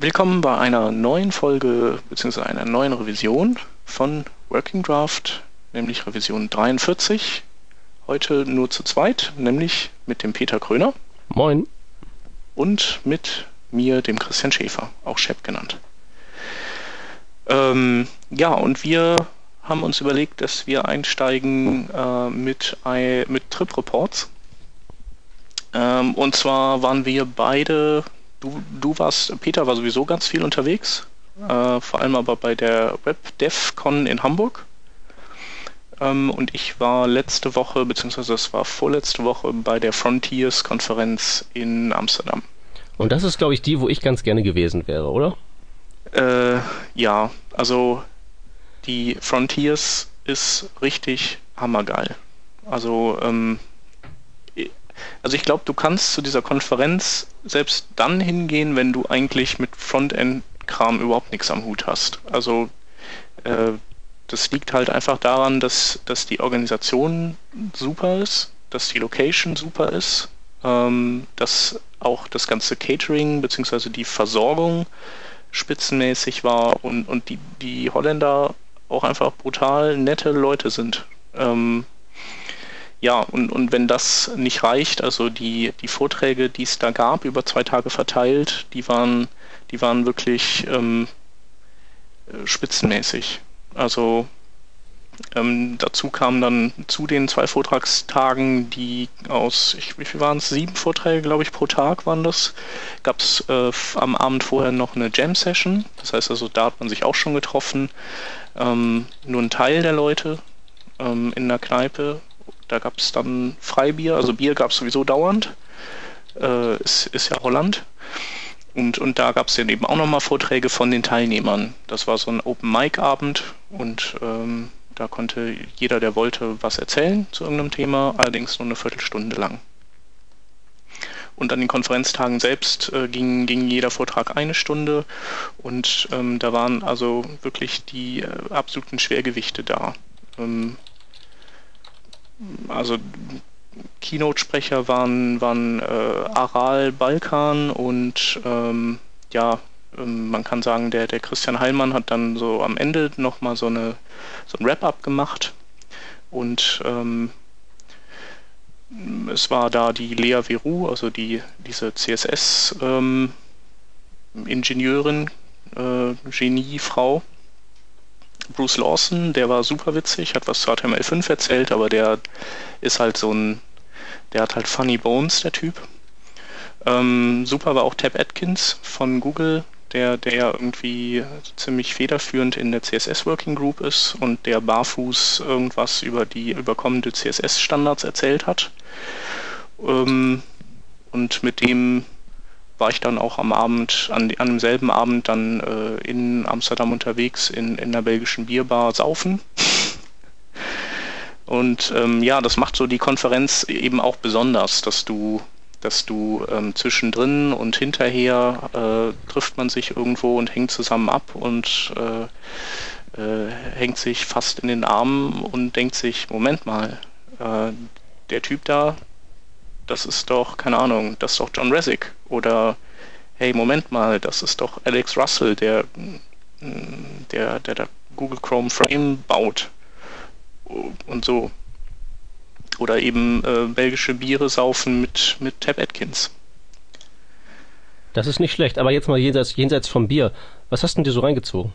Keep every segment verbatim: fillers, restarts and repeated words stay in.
Willkommen bei einer neuen Folge bzw. einer neuen Revision von Working Draft, nämlich Revision dreiundvierzig. Heute nur zu zweit, nämlich mit dem Peter Kröner. Moin. Und mit mir, dem Christian Schäfer, auch Shep genannt. Ähm, ja, und wir haben uns überlegt, dass wir einsteigen äh, mit, I, mit Trip Reports. Ähm, und zwar waren wir beide, du, du warst, Peter war sowieso ganz viel unterwegs, äh, vor allem aber bei der WebDevCon in Hamburg. Ähm, und ich war letzte Woche, beziehungsweise es war vorletzte Woche bei der Frontiers-Konferenz in Amsterdam. Und das ist, glaube ich, die, wo ich ganz gerne gewesen wäre, oder? Äh, ja, also die Frontiers ist richtig hammergeil. Also, ähm, also ich glaube, du kannst zu dieser Konferenz selbst dann hingehen, wenn du eigentlich mit Frontend-Kram überhaupt nichts am Hut hast. Also äh, das liegt halt einfach daran, dass, dass die Organisation super ist, dass die Location super ist, ähm, dass auch das ganze Catering bzw. die Versorgung spitzenmäßig war und, und die, die Holländer auch einfach brutal nette Leute sind. Ähm, ja, und, und wenn das nicht reicht, also die, die Vorträge, die es da gab, über zwei Tage verteilt, die waren, die waren wirklich ähm, spitzenmäßig. Also ähm, dazu kamen dann zu den zwei Vortragstagen, die aus, ich, wie viel waren es, sieben Vorträge, glaube ich, pro Tag waren das, gab es äh, am Abend vorher noch eine Jam-Session. Das heißt also, da hat man sich auch schon getroffen. Ähm, nur ein Teil der Leute ähm, in der Kneipe. Da gab es dann Freibier, also Bier gab es sowieso dauernd. Äh, ist, ist ja Holland. Und, und da gab es dann eben auch nochmal Vorträge von den Teilnehmern. Das war so ein Open-Mic-Abend und ähm, da konnte jeder, der wollte, was erzählen zu irgendeinem Thema, allerdings nur eine Viertelstunde lang. Und an den Konferenztagen selbst äh, ging, ging jeder Vortrag eine Stunde und ähm, da waren also wirklich die äh, absoluten Schwergewichte da. Ähm, also Keynote-Sprecher waren, waren äh, Aral Balkan und ähm, ja, ähm, man kann sagen, der, der Christian Heilmann hat dann so am Ende nochmal so, eine, so ein Wrap-up gemacht und ähm, es war da die Lea Veru, also die, diese C S S-Ingenieurin, ähm, äh, Genie-Frau. Bruce Lawson, der war super witzig, hat was zu H T M L fünf erzählt, aber der ist halt so ein, der hat halt funny bones, der Typ. Ähm, super war auch Tab Atkins von Google, der, der ja irgendwie ziemlich federführend in der C S S Working Group ist und der barfuß irgendwas über die überkommende C S S-Standards erzählt hat. Ähm, und mit dem war ich dann auch am Abend, an, an demselben Abend dann äh, in Amsterdam unterwegs, in, in einer belgischen Bierbar saufen. Und ähm, ja, das macht so die Konferenz eben auch besonders, dass du, dass du ähm, zwischendrin und hinterher äh, trifft man sich irgendwo und hängt zusammen ab und äh, äh, hängt sich fast in den Armen und denkt sich, Moment mal, äh, der Typ da, das ist doch, keine Ahnung, das ist doch John Resig. Oder, hey, Moment mal, das ist doch Alex Russell, der, der, der, der Google Chrome Frame baut. Und so. Oder eben äh, belgische Biere saufen mit, mit Tab Atkins. Das ist nicht schlecht, aber jetzt mal jenseits, jenseits vom Bier. Was hast denn dir so reingezogen?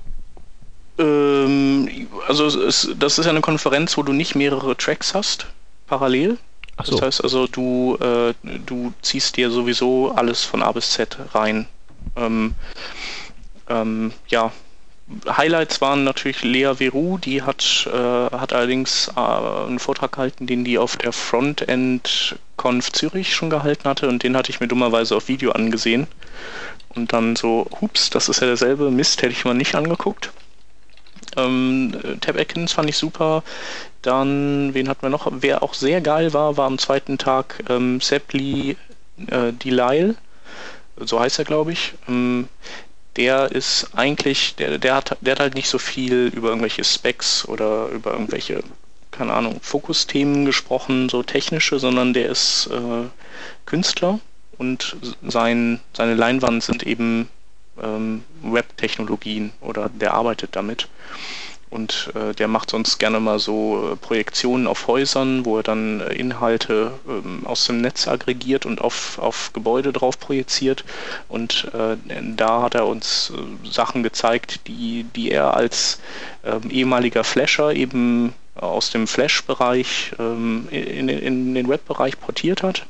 Ähm, also es, das ist ja eine Konferenz, wo du nicht mehrere Tracks hast, parallel. Ach so. Das heißt also, du, äh, du ziehst dir sowieso alles von A bis Z rein. Ähm, ähm, ja, Highlights waren natürlich Lea Veru, die hat, äh, hat allerdings äh, einen Vortrag gehalten, den die auf der Frontend Conf Zürich schon gehalten hatte und den hatte ich mir dummerweise auf Video angesehen. Und dann so, hups, das ist ja derselbe, Mist, hätte ich mal nicht angeguckt. Ähm, Tab Atkins fand ich super. Dann, wen hatten wir noch? Wer auch sehr geil war, war am zweiten Tag ähm, Sepli äh, Delisle. So heißt er, glaube ich. Ähm, der ist eigentlich, der, der, hat, der hat halt nicht so viel über irgendwelche Specs oder über irgendwelche, keine Ahnung, Fokusthemen gesprochen, so technische, sondern der ist äh, Künstler und sein, seine Leinwand sind eben ähm, Web-Technologien oder der arbeitet damit. Und äh, der macht sonst gerne mal so äh, Projektionen auf Häusern, wo er dann äh, Inhalte ähm, aus dem Netz aggregiert und auf, auf Gebäude drauf projiziert. Und äh, da hat er uns äh, Sachen gezeigt, die, die er als ähm, ehemaliger Flasher eben aus dem Flash-Bereich ähm, in, in den Web-Bereich portiert hat.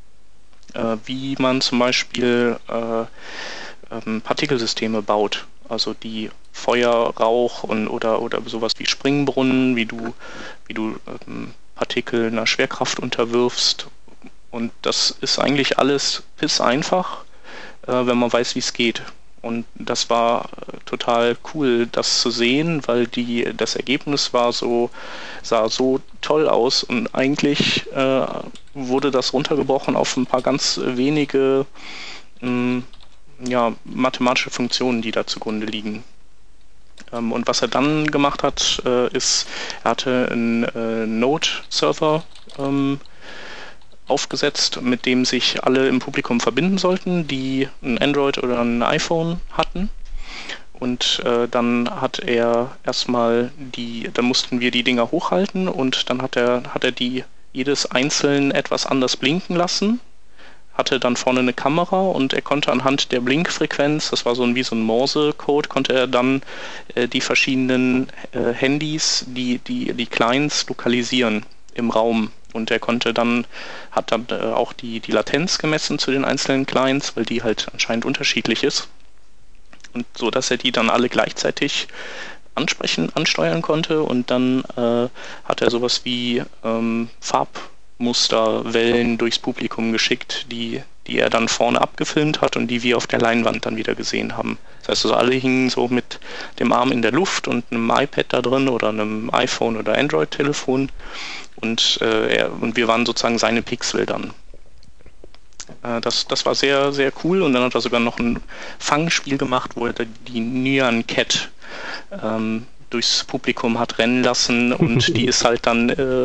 Äh, wie man zum Beispiel äh, ähm, Partikelsysteme baut. Also die Feuer, Rauch und oder oder sowas wie Springbrunnen, wie du wie du ähm, Partikel einer Schwerkraft unterwirfst. Und das ist eigentlich alles piss einfach, äh, wenn man weiß, wie es geht. Und das war äh, total cool, das zu sehen, weil die das Ergebnis war so sah so toll aus und eigentlich äh, wurde das runtergebrochen auf ein paar ganz wenige mh, ja, mathematische Funktionen, die da zugrunde liegen. Ähm, und was er dann gemacht hat, äh, ist, er hatte einen äh, Node-Server ähm, aufgesetzt, mit dem sich alle im Publikum verbinden sollten, die ein Android oder ein iPhone hatten. Und äh, dann hat er erstmal die, dann mussten wir die Dinger hochhalten und dann hat er, hat er die jedes einzeln etwas anders blinken lassen. Hatte dann vorne eine Kamera und er konnte anhand der Blinkfrequenz, das war so ein, wie so ein Morse-Code, konnte er dann äh, die verschiedenen äh, Handys, die, die, die Clients lokalisieren im Raum. Und er konnte dann, hat dann äh, auch die, die Latenz gemessen zu den einzelnen Clients, weil die halt anscheinend unterschiedlich ist. Und so, dass er die dann alle gleichzeitig ansprechen, ansteuern konnte und dann äh, hat er sowas wie ähm, Farb Musterwellen durchs Publikum geschickt, die, die er dann vorne abgefilmt hat und die wir auf der Leinwand dann wieder gesehen haben. Das heißt also, alle hingen so mit dem Arm in der Luft und einem iPad da drin oder einem iPhone oder Android-Telefon und, äh, er, und wir waren sozusagen seine Pixel dann. Äh, das, das war sehr, sehr cool und dann hat er sogar noch ein Fangspiel gemacht, wo er die Nyan Cat ähm, durchs Publikum hat rennen lassen und die ist halt dann äh,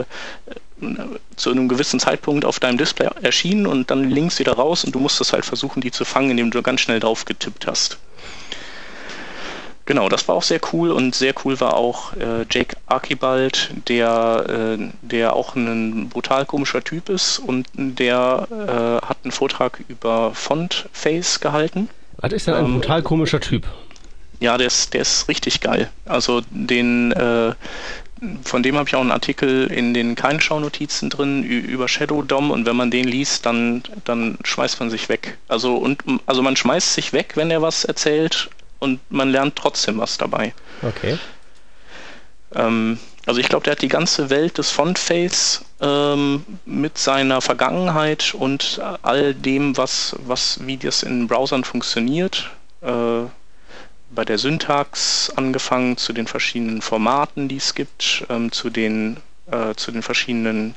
zu einem gewissen Zeitpunkt auf deinem Display erschienen und dann links wieder raus und du musstest halt versuchen, die zu fangen, indem du ganz schnell drauf getippt hast. Genau, das war auch sehr cool und sehr cool war auch äh, Jake Archibald, der, äh, der auch ein brutal komischer Typ ist und der äh, hat einen Vortrag über Font-Face gehalten. Was ist denn ein ähm, brutal komischer Typ? Ja, der ist, der ist richtig geil. Also den äh, von dem habe ich auch einen Artikel in den Kein-Schau-Notizen drin über Shadow D O M und wenn man den liest, dann, dann schmeißt man sich weg. Also, und, also man schmeißt sich weg, wenn er was erzählt und man lernt trotzdem was dabei. Okay. Ähm, also ich glaube, der hat die ganze Welt des Fontface ähm, mit seiner Vergangenheit und all dem, was, was wie das in Browsern funktioniert, äh, bei der Syntax angefangen, zu den verschiedenen Formaten, die es gibt, ähm, zu den äh, zu den verschiedenen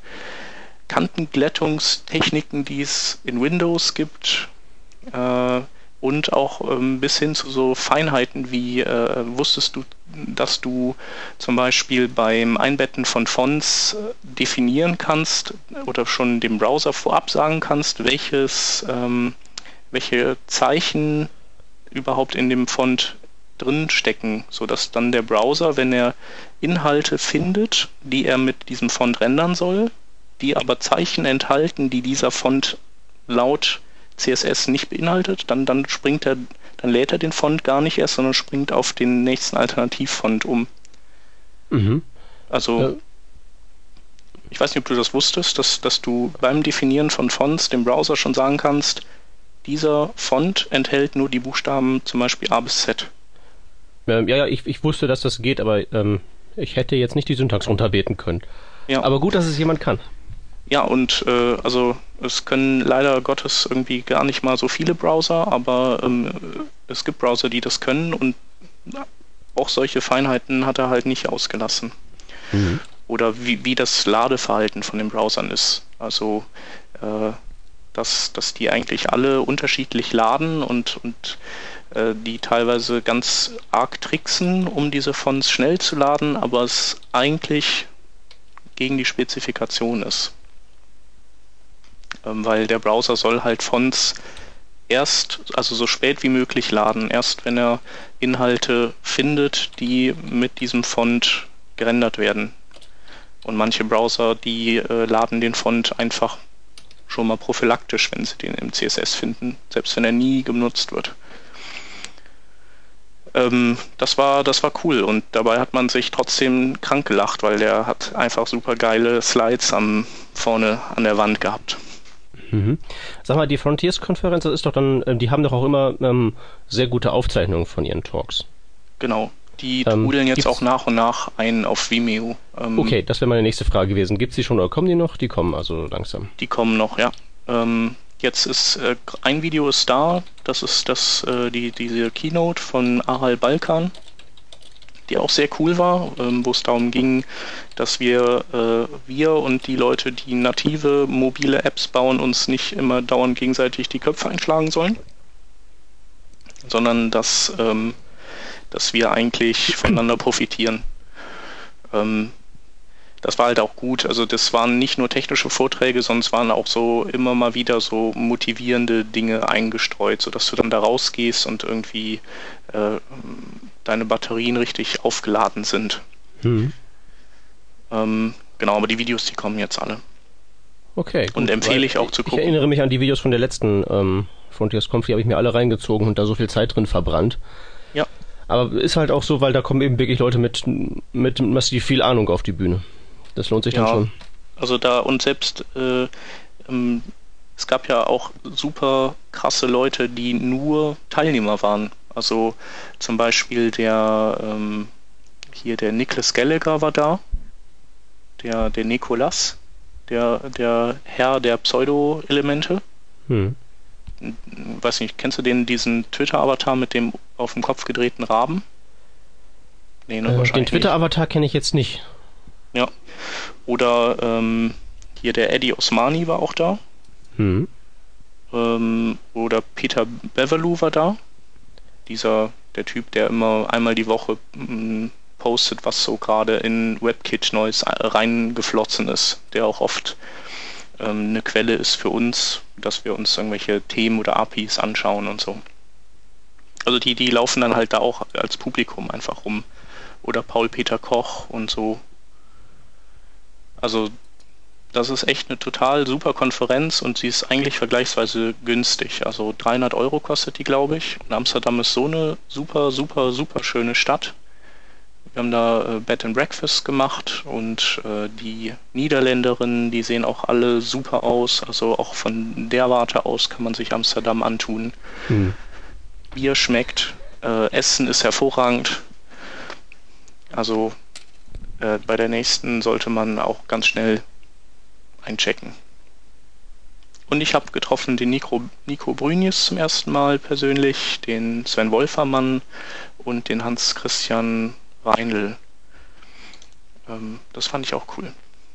Kantenglättungstechniken, die es in Windows gibt äh, und auch ähm, bis hin zu so Feinheiten wie äh, wusstest du, dass du zum Beispiel beim Einbetten von Fonts äh, definieren kannst oder schon dem Browser vorab sagen kannst, welches ähm, welche Zeichen überhaupt in dem Font drin stecken, sodass dann der Browser, wenn er Inhalte findet, die er mit diesem Font rendern soll, die aber Zeichen enthalten, die dieser Font laut C S S nicht beinhaltet, dann, dann springt er, dann lädt er den Font gar nicht erst, sondern springt auf den nächsten Alternativfont um. Mhm. Also ja. Ich weiß nicht, ob du das wusstest, dass, dass du beim Definieren von Fonts dem Browser schon sagen kannst, dieser Font enthält nur die Buchstaben zum Beispiel A bis Z. Ähm, ja, ja, ich, ich wusste, dass das geht, aber ähm, ich hätte jetzt nicht die Syntax runterbeten können. Ja. Aber gut, dass es jemand kann. Ja, und äh, also es können leider Gottes irgendwie gar nicht mal so viele Browser, aber ähm, es gibt Browser, die das können und auch solche Feinheiten hat er halt nicht ausgelassen. Mhm. Oder wie, wie das Ladeverhalten von den Browsern ist. Also äh, dass, dass die eigentlich alle unterschiedlich laden und, und äh, die teilweise ganz arg tricksen, um diese Fonts schnell zu laden, aber es eigentlich gegen die Spezifikation ist. Ähm, weil der Browser soll halt Fonts erst, also so spät wie möglich laden. Erst wenn er Inhalte findet, die mit diesem Font gerendert werden. Und manche Browser, die äh, laden den Font einfach schon mal prophylaktisch, wenn sie den im C S S finden, selbst wenn er nie genutzt wird. Ähm, das war, das war cool und dabei hat man sich trotzdem krank gelacht, weil der hat einfach super geile Slides am, vorne an der Wand gehabt. Mhm. Sag mal, die Frontiers-Konferenz, das ist doch dann, die haben doch auch immer ähm, sehr gute Aufzeichnungen von ihren Talks. Genau, die trudeln ähm, jetzt auch nach und nach ein auf Vimeo. Ähm, okay, das wäre meine nächste Frage gewesen. Gibt es die schon oder kommen die noch? Die kommen also langsam. Die kommen noch, ja. Ähm, jetzt ist, äh, ein Video ist da, das ist das, äh, die, diese Keynote von Aral Balkan, die auch sehr cool war, ähm, wo es darum ging, dass wir, äh, wir und die Leute, die native mobile Apps bauen, uns nicht immer dauernd gegenseitig die Köpfe einschlagen sollen, sondern dass, ähm, dass wir eigentlich voneinander profitieren. Ähm, das war halt auch gut, also das waren nicht nur technische Vorträge, sondern es waren auch so immer mal wieder so motivierende Dinge eingestreut, sodass du dann da rausgehst und irgendwie äh, deine Batterien richtig aufgeladen sind. Mhm. Ähm, genau, aber die Videos, die kommen jetzt alle. Okay. Gut, und empfehle ich auch zu gucken. Ich erinnere mich an die Videos von der letzten ähm, Frontiers Conf, die habe ich mir alle reingezogen und da so viel Zeit drin verbrannt. Ja. Aber ist halt auch so, weil da kommen eben wirklich Leute mit, mit massiv viel Ahnung auf die Bühne. Das lohnt sich ja, dann schon. Also da und selbst äh, ähm, es gab ja auch super krasse Leute, die nur Teilnehmer waren. Also zum Beispiel der ähm, hier der Nicholas Gallagher war da, der der Nicolas, der der Herr der Pseudo-Elemente. Hm. Weiß nicht, kennst du den diesen Twitter-Avatar mit dem auf dem Kopf gedrehten Raben? Nee, ne, äh, wahrscheinlich den Twitter-Avatar kenne ich jetzt nicht. Ja. Oder ähm, hier der Eddie Osmani war auch da. Hm. Ähm, oder Peter Beverloo war da. Dieser, der Typ, der immer einmal die Woche m, postet, was so gerade in WebKit Neues reingeflossen ist. Der auch oft ähm, eine Quelle ist für uns, dass wir uns irgendwelche Themen oder A P Is anschauen und so. Also die, die laufen dann halt da auch als Publikum einfach rum. Oder Paul-Peter Koch und so. Also das ist echt eine total super Konferenz und sie ist eigentlich vergleichsweise günstig. Also dreihundert Euro kostet die, glaube ich. Und Amsterdam ist so eine super, super, super schöne Stadt. Wir haben da äh, Bed and Breakfast gemacht und äh, die Niederländerinnen, die sehen auch alle super aus. Also auch von der Warte aus kann man sich Amsterdam antun. Hm. Bier schmeckt, äh, Essen ist hervorragend. Also äh, bei der nächsten sollte man auch ganz schnell einchecken. Und ich habe getroffen den Nico, Nico Brünjes zum ersten Mal persönlich, den Sven Wolfermann und den Hans-Christian Reinl. Ähm, das fand ich auch cool.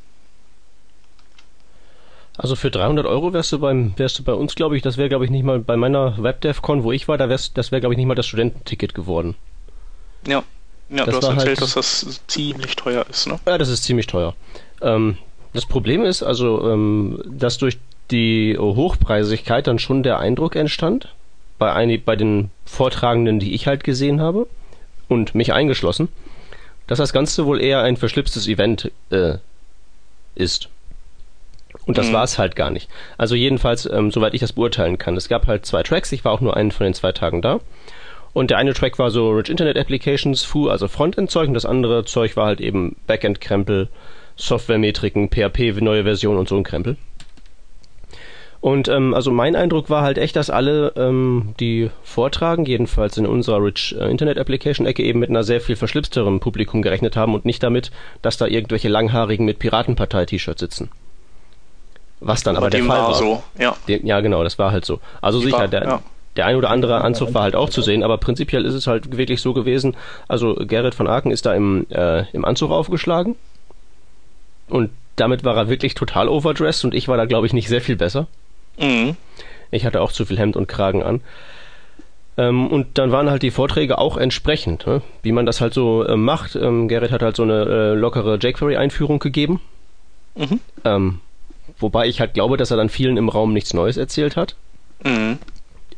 Also für dreihundert Euro wärst du beim, wärst du bei uns, glaube ich, das wäre, glaube ich, nicht mal bei meiner WebDevCon, wo ich war, da wärst, das wäre, glaube ich, nicht mal das Studententicket geworden. Ja, ja, das du hast erzählt, halt, dass das ziemlich teuer ist, ne? Ja, das ist ziemlich teuer. Ähm, Das Problem ist also, ähm, dass durch die Hochpreisigkeit dann schon der Eindruck entstand, bei, ein, bei den Vortragenden, die ich halt gesehen habe, und mich eingeschlossen, dass das Ganze wohl eher ein verschlipstes Event äh, ist. Und das mhm. war es halt gar nicht. Also jedenfalls, ähm, soweit ich das beurteilen kann. Es gab halt zwei Tracks, ich war auch nur einen von den zwei Tagen da. Und der eine Track war so Rich Internet Applications, F U, also Frontend-Zeug, und das andere Zeug war halt eben Backend-Krempel, Softwaremetriken, P H P, neue Version und so ein Krempel. Und ähm, also mein Eindruck war halt echt, dass alle, ähm, die vortragen, jedenfalls in unserer Rich äh, Internet Application Ecke, eben mit einer sehr viel verschlipsterem Publikum gerechnet haben und nicht damit, dass da irgendwelche Langhaarigen mit Piratenpartei-T-Shirts sitzen. Was dann aber, aber der Fall war. So, ja. Den, ja, genau, das war halt so. Also die sicher, war, der, ja. der ein oder andere Anzug war halt auch zu sehen, aber prinzipiell ist es halt wirklich so gewesen. Also Gerrit von Aken ist da im, äh, im Anzug aufgeschlagen. Und damit war er wirklich total overdressed und ich war da, glaube ich, nicht sehr viel besser. Mhm. Ich hatte auch zu viel Hemd und Kragen an. Ähm, und dann waren halt die Vorträge auch entsprechend, ne? Wie man das halt so äh, macht. Ähm, Gerrit hat halt so eine äh, lockere jQuery-Einführung gegeben. Mhm. Ähm, wobei ich halt glaube, dass er dann vielen im Raum nichts Neues erzählt hat. Mhm.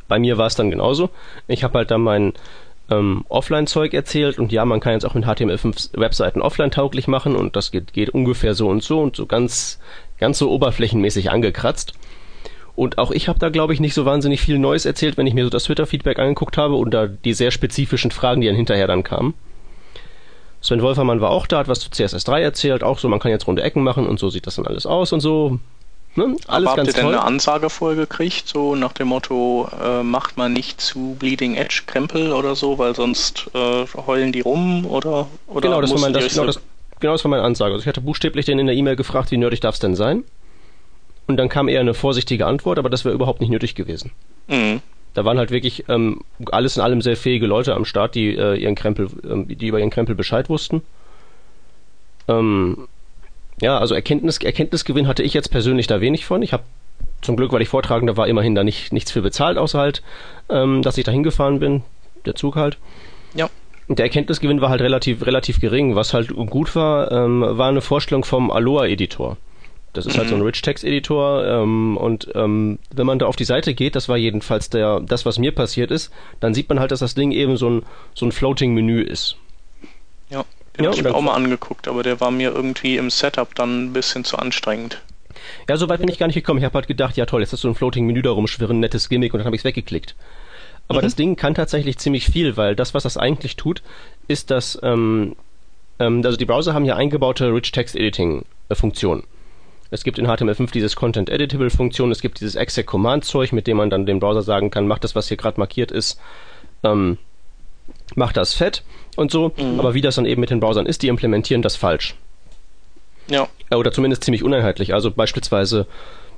bei mir war es dann genauso. Ich habe halt dann mein ähm, Offline-Zeug erzählt und ja, man kann jetzt auch mit H T M L fünf Webseiten offline tauglich machen und das geht, geht ungefähr so und so und so ganz, ganz so oberflächenmäßig angekratzt. Und auch ich habe da, glaube ich, nicht so wahnsinnig viel Neues erzählt, wenn ich mir so das Twitter-Feedback angeguckt habe und da die sehr spezifischen Fragen, die dann hinterher dann kamen. Sven Wolfermann war auch da, hat was zu C S S drei erzählt, auch so, man kann jetzt runde Ecken machen und so sieht das dann alles aus und so. Ne? Alles Aber ganz habt ihr toll. denn eine Ansage vorher gekriegt, so nach dem Motto, äh, macht man nicht zu Bleeding Edge Krempel oder so, weil sonst äh, heulen die rum oder, oder Genau, das war, mein, musstet das, ihr genau, euch das, genau das war meine Ansage. Also ich hatte buchstäblich den in der E-Mail gefragt, wie nerdig darf es denn sein? Und dann kam eher eine vorsichtige Antwort, aber das wäre überhaupt nicht nötig gewesen. Mhm. Da waren halt wirklich ähm, alles in allem sehr fähige Leute am Start, die äh, ihren Krempel, ähm, die über ihren Krempel Bescheid wussten. Ähm, ja, also Erkenntnis, Erkenntnisgewinn hatte ich jetzt persönlich da wenig von. Ich habe zum Glück, weil ich Vortragender war, immerhin da nicht, nichts für bezahlt, außer halt, ähm, dass ich da hingefahren bin, der Zug halt. Ja. Und der Erkenntnisgewinn war halt relativ, relativ gering. Was halt gut war, ähm, war eine Vorstellung vom Aloha-Editor. Das ist mhm. halt so ein Rich-Text-Editor ähm, und ähm, wenn man da auf die Seite geht, das war jedenfalls der, das, was mir passiert ist, dann sieht man halt, dass das Ding eben so ein, so ein Floating-Menü ist. Ja, den ja, habe ich mir auch mal angeguckt, aber der war mir irgendwie im Setup dann ein bisschen zu anstrengend. Ja, so weit bin ich gar nicht gekommen. Ich habe halt gedacht, ja toll, jetzt hast du ein Floating-Menü da rumschwirren, nettes Gimmick und dann habe ich es weggeklickt. Aber mhm. das Ding kann tatsächlich ziemlich viel, weil das, was das eigentlich tut, ist, dass ähm, ähm, also die Browser haben ja eingebaute Rich-Text-Editing-Funktionen. Es gibt in H T M L fünf dieses Content-Editable-Funktion, es gibt dieses Exec-Command-Zeug, mit dem man dann dem Browser sagen kann, mach das, was hier gerade markiert ist, ähm, mach das fett und so. Mhm. Aber wie das dann eben mit den Browsern ist, die implementieren das falsch. Ja. Oder zumindest ziemlich uneinheitlich. Also beispielsweise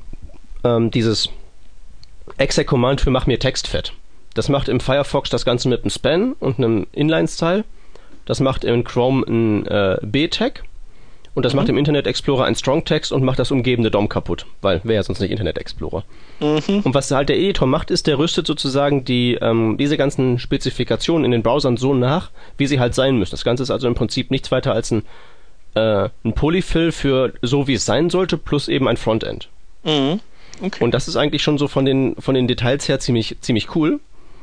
ähm, dieses Exec-Command für mach mir Text fett. Das macht im Firefox das Ganze mit einem Span und einem Inline-Style. Das macht in Chrome ein äh, B-Tag. Und das mhm. macht im Internet Explorer ein Strong-Text und macht das umgebende D O M kaputt, weil wäre ja sonst nicht Internet Explorer. Mhm. Und was halt der Editor macht, ist, der rüstet sozusagen die, ähm, diese ganzen Spezifikationen in den Browsern so nach, wie sie halt sein müssen. Das Ganze ist also im Prinzip nichts weiter als ein, äh, ein Polyfill für so, wie es sein sollte, plus eben ein Frontend. Mhm. Okay. Und das ist eigentlich schon so von den, von den Details her ziemlich, ziemlich cool.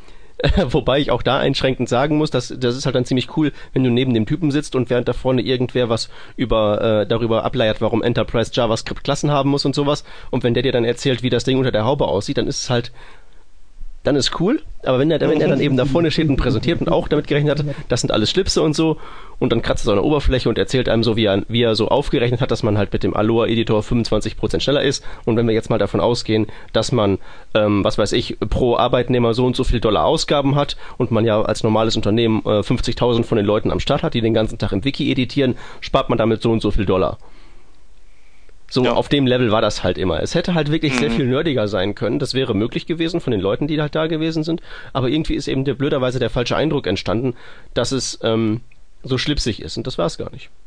Wobei ich auch da einschränkend sagen muss, dass das ist halt dann ziemlich cool, wenn du neben dem Typen sitzt und während da vorne irgendwer was über äh, darüber ableiert, warum Enterprise JavaScript Klassen haben muss und sowas. Und wenn der dir dann erzählt, wie das Ding unter der Haube aussieht, dann ist es halt, dann ist cool. Aber wenn er, wenn er dann eben da vorne steht und präsentiert und auch damit gerechnet hat, das sind alles Schlipse und so, und dann kratzt er so an der Oberfläche und erzählt einem so, wie er, wie er so aufgerechnet hat, dass man halt mit dem Aloha-Editor fünfundzwanzig Prozent schneller ist. Und wenn wir jetzt mal davon ausgehen, dass man, ähm, was weiß ich, pro Arbeitnehmer so und so viel Dollar Ausgaben hat und man ja als normales Unternehmen äh, fünfzigtausend von den Leuten am Start hat, die den ganzen Tag im Wiki editieren, spart man damit so und so viel Dollar. So, ja. Auf dem Level war das halt immer. Es hätte halt wirklich mhm. sehr viel nerdiger sein können. Das wäre möglich gewesen von den Leuten, die halt da gewesen sind. Aber irgendwie ist eben der, blöderweise der falsche Eindruck entstanden, dass es ähm, so schlipsig ist. Und das war es gar nicht.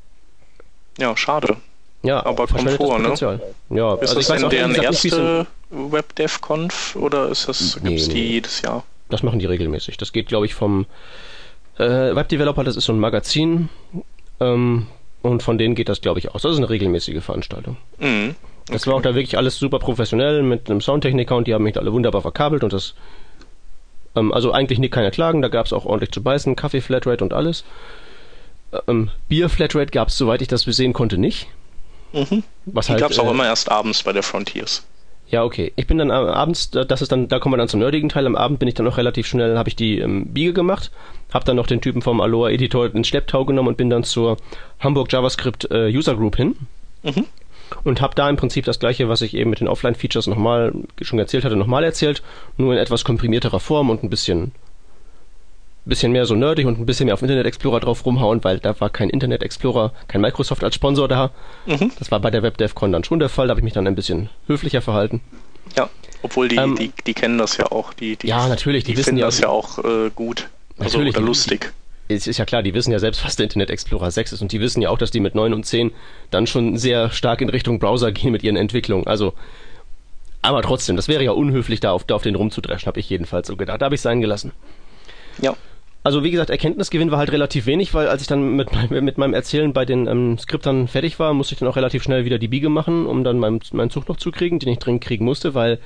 Ja, schade. Ja, aber Komfort, ne? Ja, ist also das ich weiß denn auch deren gesagt, erste WebDevConf oder ist das, nee, gibt's die nee. jedes Jahr? Das machen die regelmäßig. Das geht, glaube ich, vom äh, Webdeveloper, das ist so ein Magazin, ähm, und von denen geht das, glaube ich, aus. Das ist eine regelmäßige Veranstaltung. Mhm. Okay. Das war auch da wirklich alles super professionell mit einem Soundtechniker und die haben mich da alle wunderbar verkabelt und das, ähm, also eigentlich nicht keine Klagen, da gab es auch ordentlich zu beißen, Kaffee Flatrate und alles. Ähm, Bier Flatrate gab es, soweit ich das sehen konnte, nicht. Mhm. Was die halt, gab es auch äh, immer erst abends bei der Frontiers. Ja, okay. Ich bin dann äh, abends, das ist dann, da kommen wir dann zum nerdigen Teil. Am Abend bin ich dann noch relativ schnell, habe ich die ähm, Biege gemacht, habe dann noch den Typen vom Aloha Editor ins Schlepptau genommen und bin dann zur Hamburg JavaScript äh, User Group hin. Mhm. Und habe da im Prinzip das gleiche, was ich eben mit den Offline-Features nochmal schon erzählt hatte, nochmal erzählt, nur in etwas komprimierterer Form und ein bisschen bisschen mehr so nerdig und ein bisschen mehr auf Internet Explorer drauf rumhauen, weil da war kein Internet Explorer, kein Microsoft als Sponsor da. Mhm. Das war bei der WebDevCon dann schon der Fall, da habe ich mich dann ein bisschen höflicher verhalten. Ja, obwohl die, ähm, die, die kennen das ja auch. Die, die, ja, natürlich, die, die wissen finden ja, das ja auch äh, gut. Also, natürlich, oder lustig. Es ist ja klar, die wissen ja selbst, was der Internet Explorer sechs ist und die wissen ja auch, dass die mit neun und zehn dann schon sehr stark in Richtung Browser gehen mit ihren Entwicklungen. Also, aber trotzdem, das wäre ja unhöflich, da auf, da auf den rumzudreschen, habe ich jedenfalls so gedacht. Da habe ich es sein gelassen. Ja. Also wie gesagt, Erkenntnisgewinn war halt relativ wenig, weil als ich dann mit, mit meinem Erzählen bei den ähm, Skriptern fertig war, musste ich dann auch relativ schnell wieder die Biege machen, um dann meinen, meinen Zug noch zu kriegen, den ich dringend kriegen musste, weil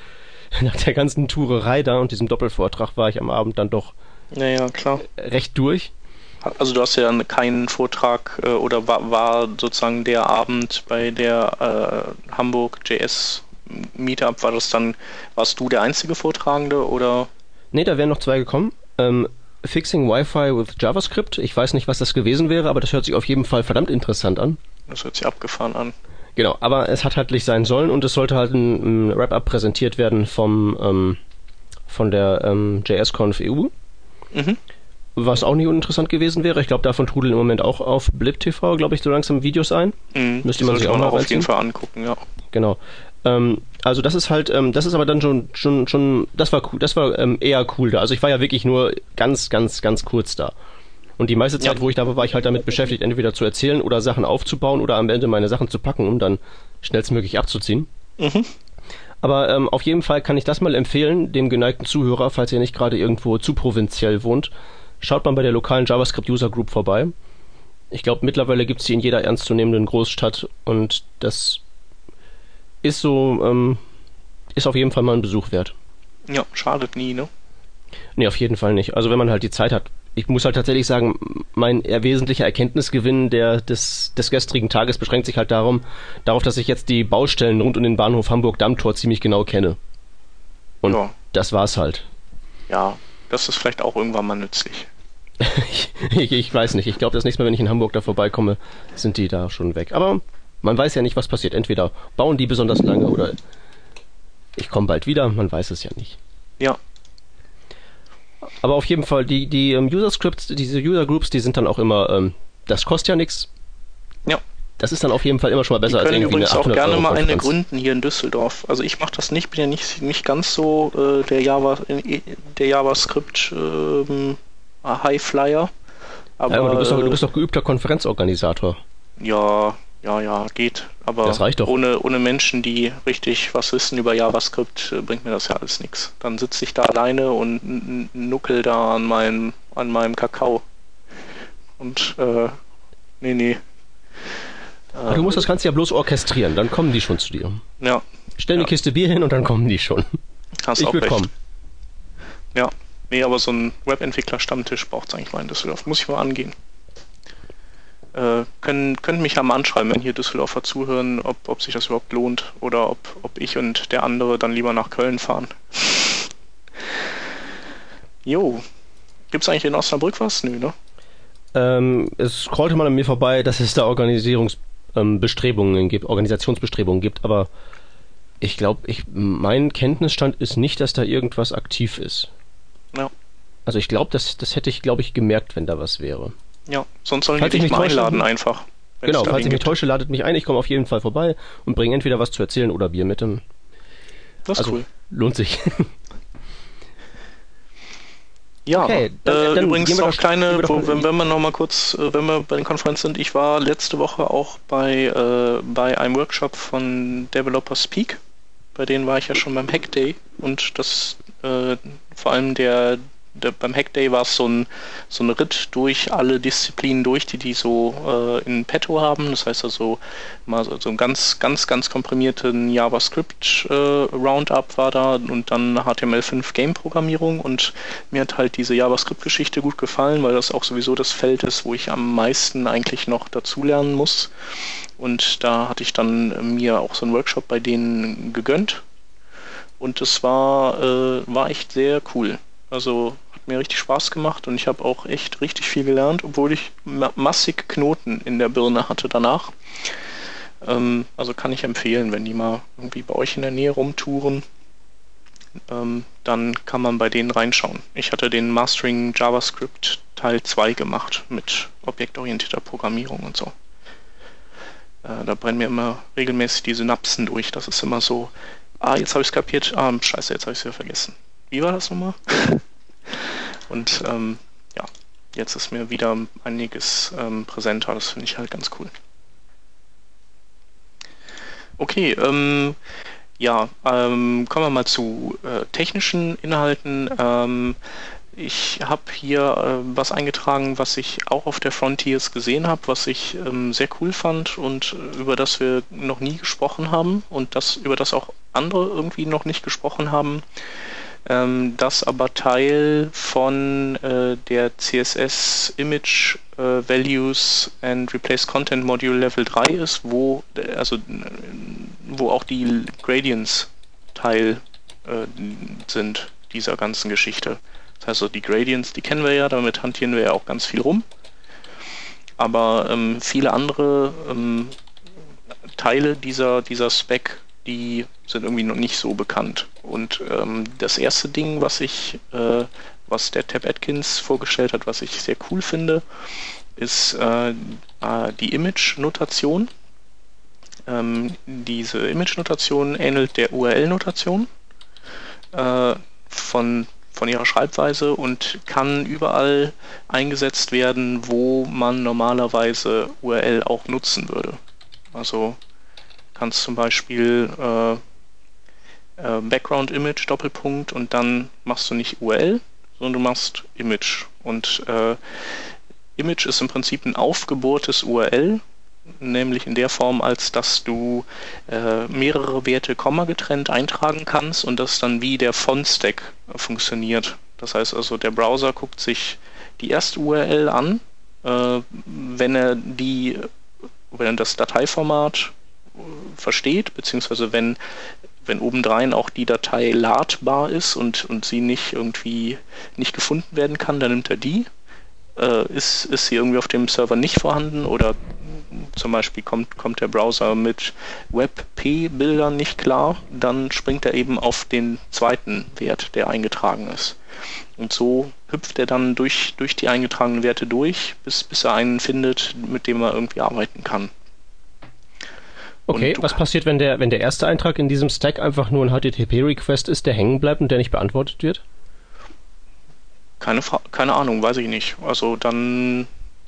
nach der ganzen Tourerei da und diesem Doppelvortrag war ich am Abend dann doch Naja, klar. recht durch. Also du hast ja dann keinen Vortrag äh, oder war, war sozusagen der Abend bei der äh, Hamburg J S Meetup, war das dann, warst du der einzige Vortragende oder? Nee, da wären noch zwei gekommen. Ähm, Fixing Wi-Fi with JavaScript. Ich weiß nicht, was das gewesen wäre, aber das hört sich auf jeden Fall verdammt interessant an. Das hört sich abgefahren an. Genau, aber es hat halt nicht sein sollen und es sollte halt ein, ein Wrap-Up präsentiert werden vom ähm, von der ähm, JSConf E U. Mhm. Was auch nicht uninteressant gewesen wäre. Ich glaube, davon trudeln im Moment auch auf Blip T V, glaube ich, so langsam Videos ein. Mhm. Müsste man Sollte sich auch man mal auch auf reinziehen. jeden Fall angucken, ja. Genau. Ähm, also das ist halt, ähm, das ist aber dann schon, schon, schon, das war cool, das war ähm, eher cool da. Also ich war ja wirklich nur ganz, ganz, ganz kurz da. Und die meiste Zeit, Ja. wo ich da war, war ich halt damit beschäftigt, entweder zu erzählen oder Sachen aufzubauen oder am Ende meine Sachen zu packen, um dann schnellstmöglich abzuziehen. Mhm. Aber ähm, auf jeden Fall kann ich das mal empfehlen, dem geneigten Zuhörer, falls ihr nicht gerade irgendwo zu provinziell wohnt, schaut mal bei der lokalen JavaScript User Group vorbei. Ich glaube, mittlerweile gibt es sie in jeder ernstzunehmenden Großstadt und das ist so, ähm, ist auf jeden Fall mal ein Besuch wert. Ja, schadet nie, ne? Nee, auf jeden Fall nicht. Also wenn man halt die Zeit hat. Ich muss halt tatsächlich sagen, mein eher wesentlicher Erkenntnisgewinn der, des, des gestrigen Tages beschränkt sich halt darum, darauf, dass ich jetzt die Baustellen rund um den Bahnhof Hamburg-Dammtor ziemlich genau kenne. Und Ja. das war's halt. Ja, das ist vielleicht auch irgendwann mal nützlich. ich, ich, ich weiß nicht. Ich glaube, das nächste Mal, wenn ich in Hamburg da vorbeikomme, sind die da schon weg. Aber man weiß ja nicht, was passiert. Entweder bauen die besonders lange oder ich komme bald wieder. Man weiß es ja nicht. Ja. Aber auf jeden Fall, die, die ähm, User-Scripts, diese User-Groups, die sind dann auch immer, ähm, das kostet ja nichts. Ja. Das ist dann auf jeden Fall immer schon mal besser Wir als können irgendwie übrigens eine auch gerne mal eine achthundert-Euro-Konferenz. gründen hier in Düsseldorf. Also ich mache das nicht, bin ja nicht, nicht ganz so äh, der Java, äh, der JavaScript ähm, Highflyer. Aber, Ja, aber du bist, doch, du äh, bist doch geübter Konferenzorganisator. ja, ja, ja, geht. Aber Das reicht doch. Ohne, ohne Menschen, die richtig was wissen über JavaScript, äh, bringt mir das ja alles nichts. Dann sitze ich da alleine und n- n- nuckel da an meinem, an meinem Kakao. Und äh, nee, nee. Aber du musst das Ganze ja bloß orchestrieren, dann kommen die schon zu dir. Ja, Stell eine Ja. Kiste Bier hin und dann kommen die schon. hast Ich auch will recht. kommen. Ja, nee, aber so ein Webentwickler-Stammtisch braucht es eigentlich mal in Düsseldorf. Muss ich mal angehen. Äh, können, können mich ja mal anschreiben, wenn hier Düsseldorfer zuhören, ob, ob sich das überhaupt lohnt oder ob, ob ich und der andere dann lieber nach Köln fahren. Jo. Gibt's eigentlich in Osnabrück was? Nö, ne? Ähm, es scrollte mal an mir vorbei, dass es da Organisierungsbestrebungen gibt, Organisationsbestrebungen gibt, aber ich glaube, ich, mein Kenntnisstand ist nicht, dass da irgendwas aktiv ist. Ja. Also ich glaube, das, das hätte ich, glaube ich, gemerkt, wenn da was wäre. Ja, sonst sollen Falls die ich dich mich mal täusche- einladen einfach. wenn's Genau, da falls ich wen mich gibt. täusche, ladet mich ein, ich komme auf jeden Fall vorbei und bringe entweder was zu erzählen oder Bier mit. Dem. Das ist Also cool. lohnt sich. Ja, Okay, dann- äh, dann übrigens gehen wir noch doch- kleine, gehen wir doch wo, mal- wenn, wenn wir noch mal kurz, äh, wenn wir bei den Konferenzen sind, ich war letzte Woche auch bei, äh, bei einem Workshop von Developer Speak. Bei denen war ich ja schon beim Hack Day und das äh, vor allem der, der beim Hack Day war es so ein so ein Ritt durch alle Disziplinen durch, die die so äh, in petto haben. Das heißt also mal so, so ein ganz ganz ganz komprimierten JavaScript äh, Roundup war da und dann H T M L fünf Game Programmierung und mir hat halt diese JavaScript Geschichte gut gefallen, weil das auch sowieso das Feld ist, wo ich am meisten eigentlich noch dazulernen muss. Und da hatte ich dann mir auch so einen Workshop bei denen gegönnt. Und es war, äh, war echt sehr cool. Also hat mir richtig Spaß gemacht und ich habe auch echt richtig viel gelernt, obwohl ich ma- massig Knoten in der Birne hatte danach. Ähm, also kann ich empfehlen, wenn die mal irgendwie bei euch in der Nähe rumtouren, ähm, dann kann man bei denen reinschauen. Ich hatte den Mastering JavaScript Teil zwei gemacht mit objektorientierter Programmierung und so. Äh, da brennen mir immer regelmäßig die Synapsen durch. Das ist immer so, ah, jetzt habe ich es kapiert, ah, scheiße, jetzt habe ich es wieder vergessen. Wie war das nochmal? Und ähm, ja, jetzt ist mir wieder einiges ähm, präsenter, das finde ich halt ganz cool. Okay, ähm, ja, ähm, kommen wir mal zu äh, technischen Inhalten. Ähm, ich habe hier äh, was eingetragen, was ich auch auf der Frontiers gesehen habe, was ich ähm, sehr cool fand und äh, über das wir noch nie gesprochen haben und das über das auch andere irgendwie noch nicht gesprochen haben. Ähm, das aber Teil von äh, der C S S Image äh, Values and Replace Content Module Level drei ist, wo also wo auch die Gradients Teil äh, sind dieser ganzen Geschichte. Das heißt, so die Gradients, die kennen wir ja, damit hantieren wir ja auch ganz viel rum. Aber ähm, viele andere ähm, Teile dieser, dieser Spec, die sind irgendwie noch nicht so bekannt. Und ähm, das erste Ding, was ich, äh, was der Tab Atkins vorgestellt hat, was ich sehr cool finde, ist äh, die Image-Notation. Ähm, diese Image-Notation ähnelt der U R L-Notation äh, von, von ihrer Schreibweise und kann überall eingesetzt werden, wo man normalerweise U R L auch nutzen würde. Also kannst zum Beispiel äh, äh, Background Image Doppelpunkt und dann machst du nicht U R L, sondern du machst Image. Und äh, Image ist im Prinzip ein aufgebohrtes U R L, nämlich in der Form, als dass du äh, mehrere Werte kommagetrennt eintragen kannst und das dann wie der Font-Stack äh, funktioniert. Das heißt also, der Browser guckt sich die erste U R L an, äh, wenn er die, wenn er das Dateiformat versteht, beziehungsweise wenn, wenn obendrein auch die Datei ladbar ist und, und sie nicht irgendwie nicht gefunden werden kann, dann nimmt er die. Äh, ist, ist sie irgendwie auf dem Server nicht vorhanden oder zum Beispiel kommt, kommt der Browser mit WebP-Bildern nicht klar, dann springt er eben auf den zweiten Wert, der eingetragen ist. Und so hüpft er dann durch, durch die eingetragenen Werte durch, bis, bis er einen findet, mit dem er irgendwie arbeiten kann. Okay, was passiert, wenn der, wenn der erste Eintrag in diesem Stack einfach nur ein H T T P-Request ist, der hängen bleibt und der nicht beantwortet wird? Keine, Fra- keine Ahnung, weiß ich nicht. Also dann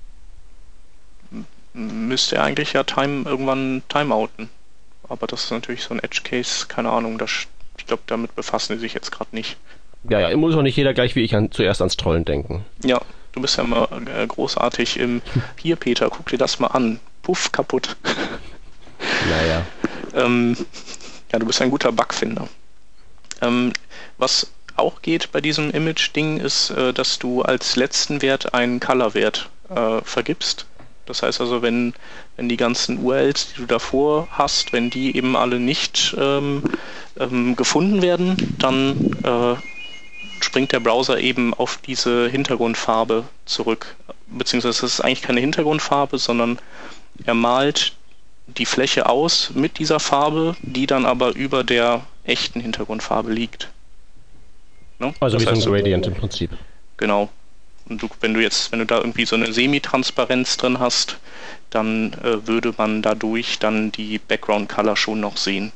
müsste er eigentlich ja time, irgendwann timeouten. Aber das ist natürlich so ein Edge-Case, keine Ahnung. Das, ich glaube, damit befassen die sich jetzt gerade nicht. Ja, ja, muss auch nicht jeder gleich wie ich an, zuerst ans Trollen denken. Ja, du bist ja immer äh, großartig im Hier, Peter, guck dir das mal an. Puff, kaputt. Naja. ähm, ja, du bist ein guter Bugfinder. Ähm, was auch geht bei diesem Image-Ding ist, äh, dass du als letzten Wert einen Color-Wert äh, vergibst. Das heißt also, wenn, wenn die ganzen U R Ls, die du davor hast, wenn die eben alle nicht ähm, ähm, gefunden werden, dann äh, springt der Browser eben auf diese Hintergrundfarbe zurück. Beziehungsweise es ist eigentlich keine Hintergrundfarbe, sondern er malt die Fläche aus mit dieser Farbe, die dann aber über der echten Hintergrundfarbe liegt. Ne? Also das wie so ein heißt, Gradient im Prinzip. Genau. Und du, wenn du jetzt, wenn du da irgendwie so eine Semi-Transparenz drin hast, dann äh, würde man dadurch dann die Background Color schon noch sehen.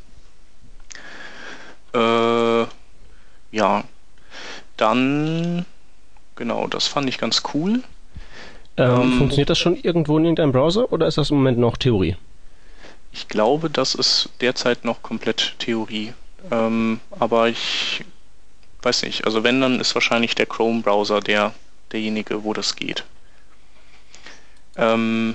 Äh, ja. Dann, genau, das fand ich ganz cool. Ähm, Ähm, funktioniert das schon irgendwo in irgendeinem Browser oder ist das im Moment noch Theorie? Ich glaube, das ist derzeit noch komplett Theorie. Ähm, aber ich weiß nicht, also wenn, dann ist wahrscheinlich der Chrome-Browser der, derjenige, wo das geht. Ähm,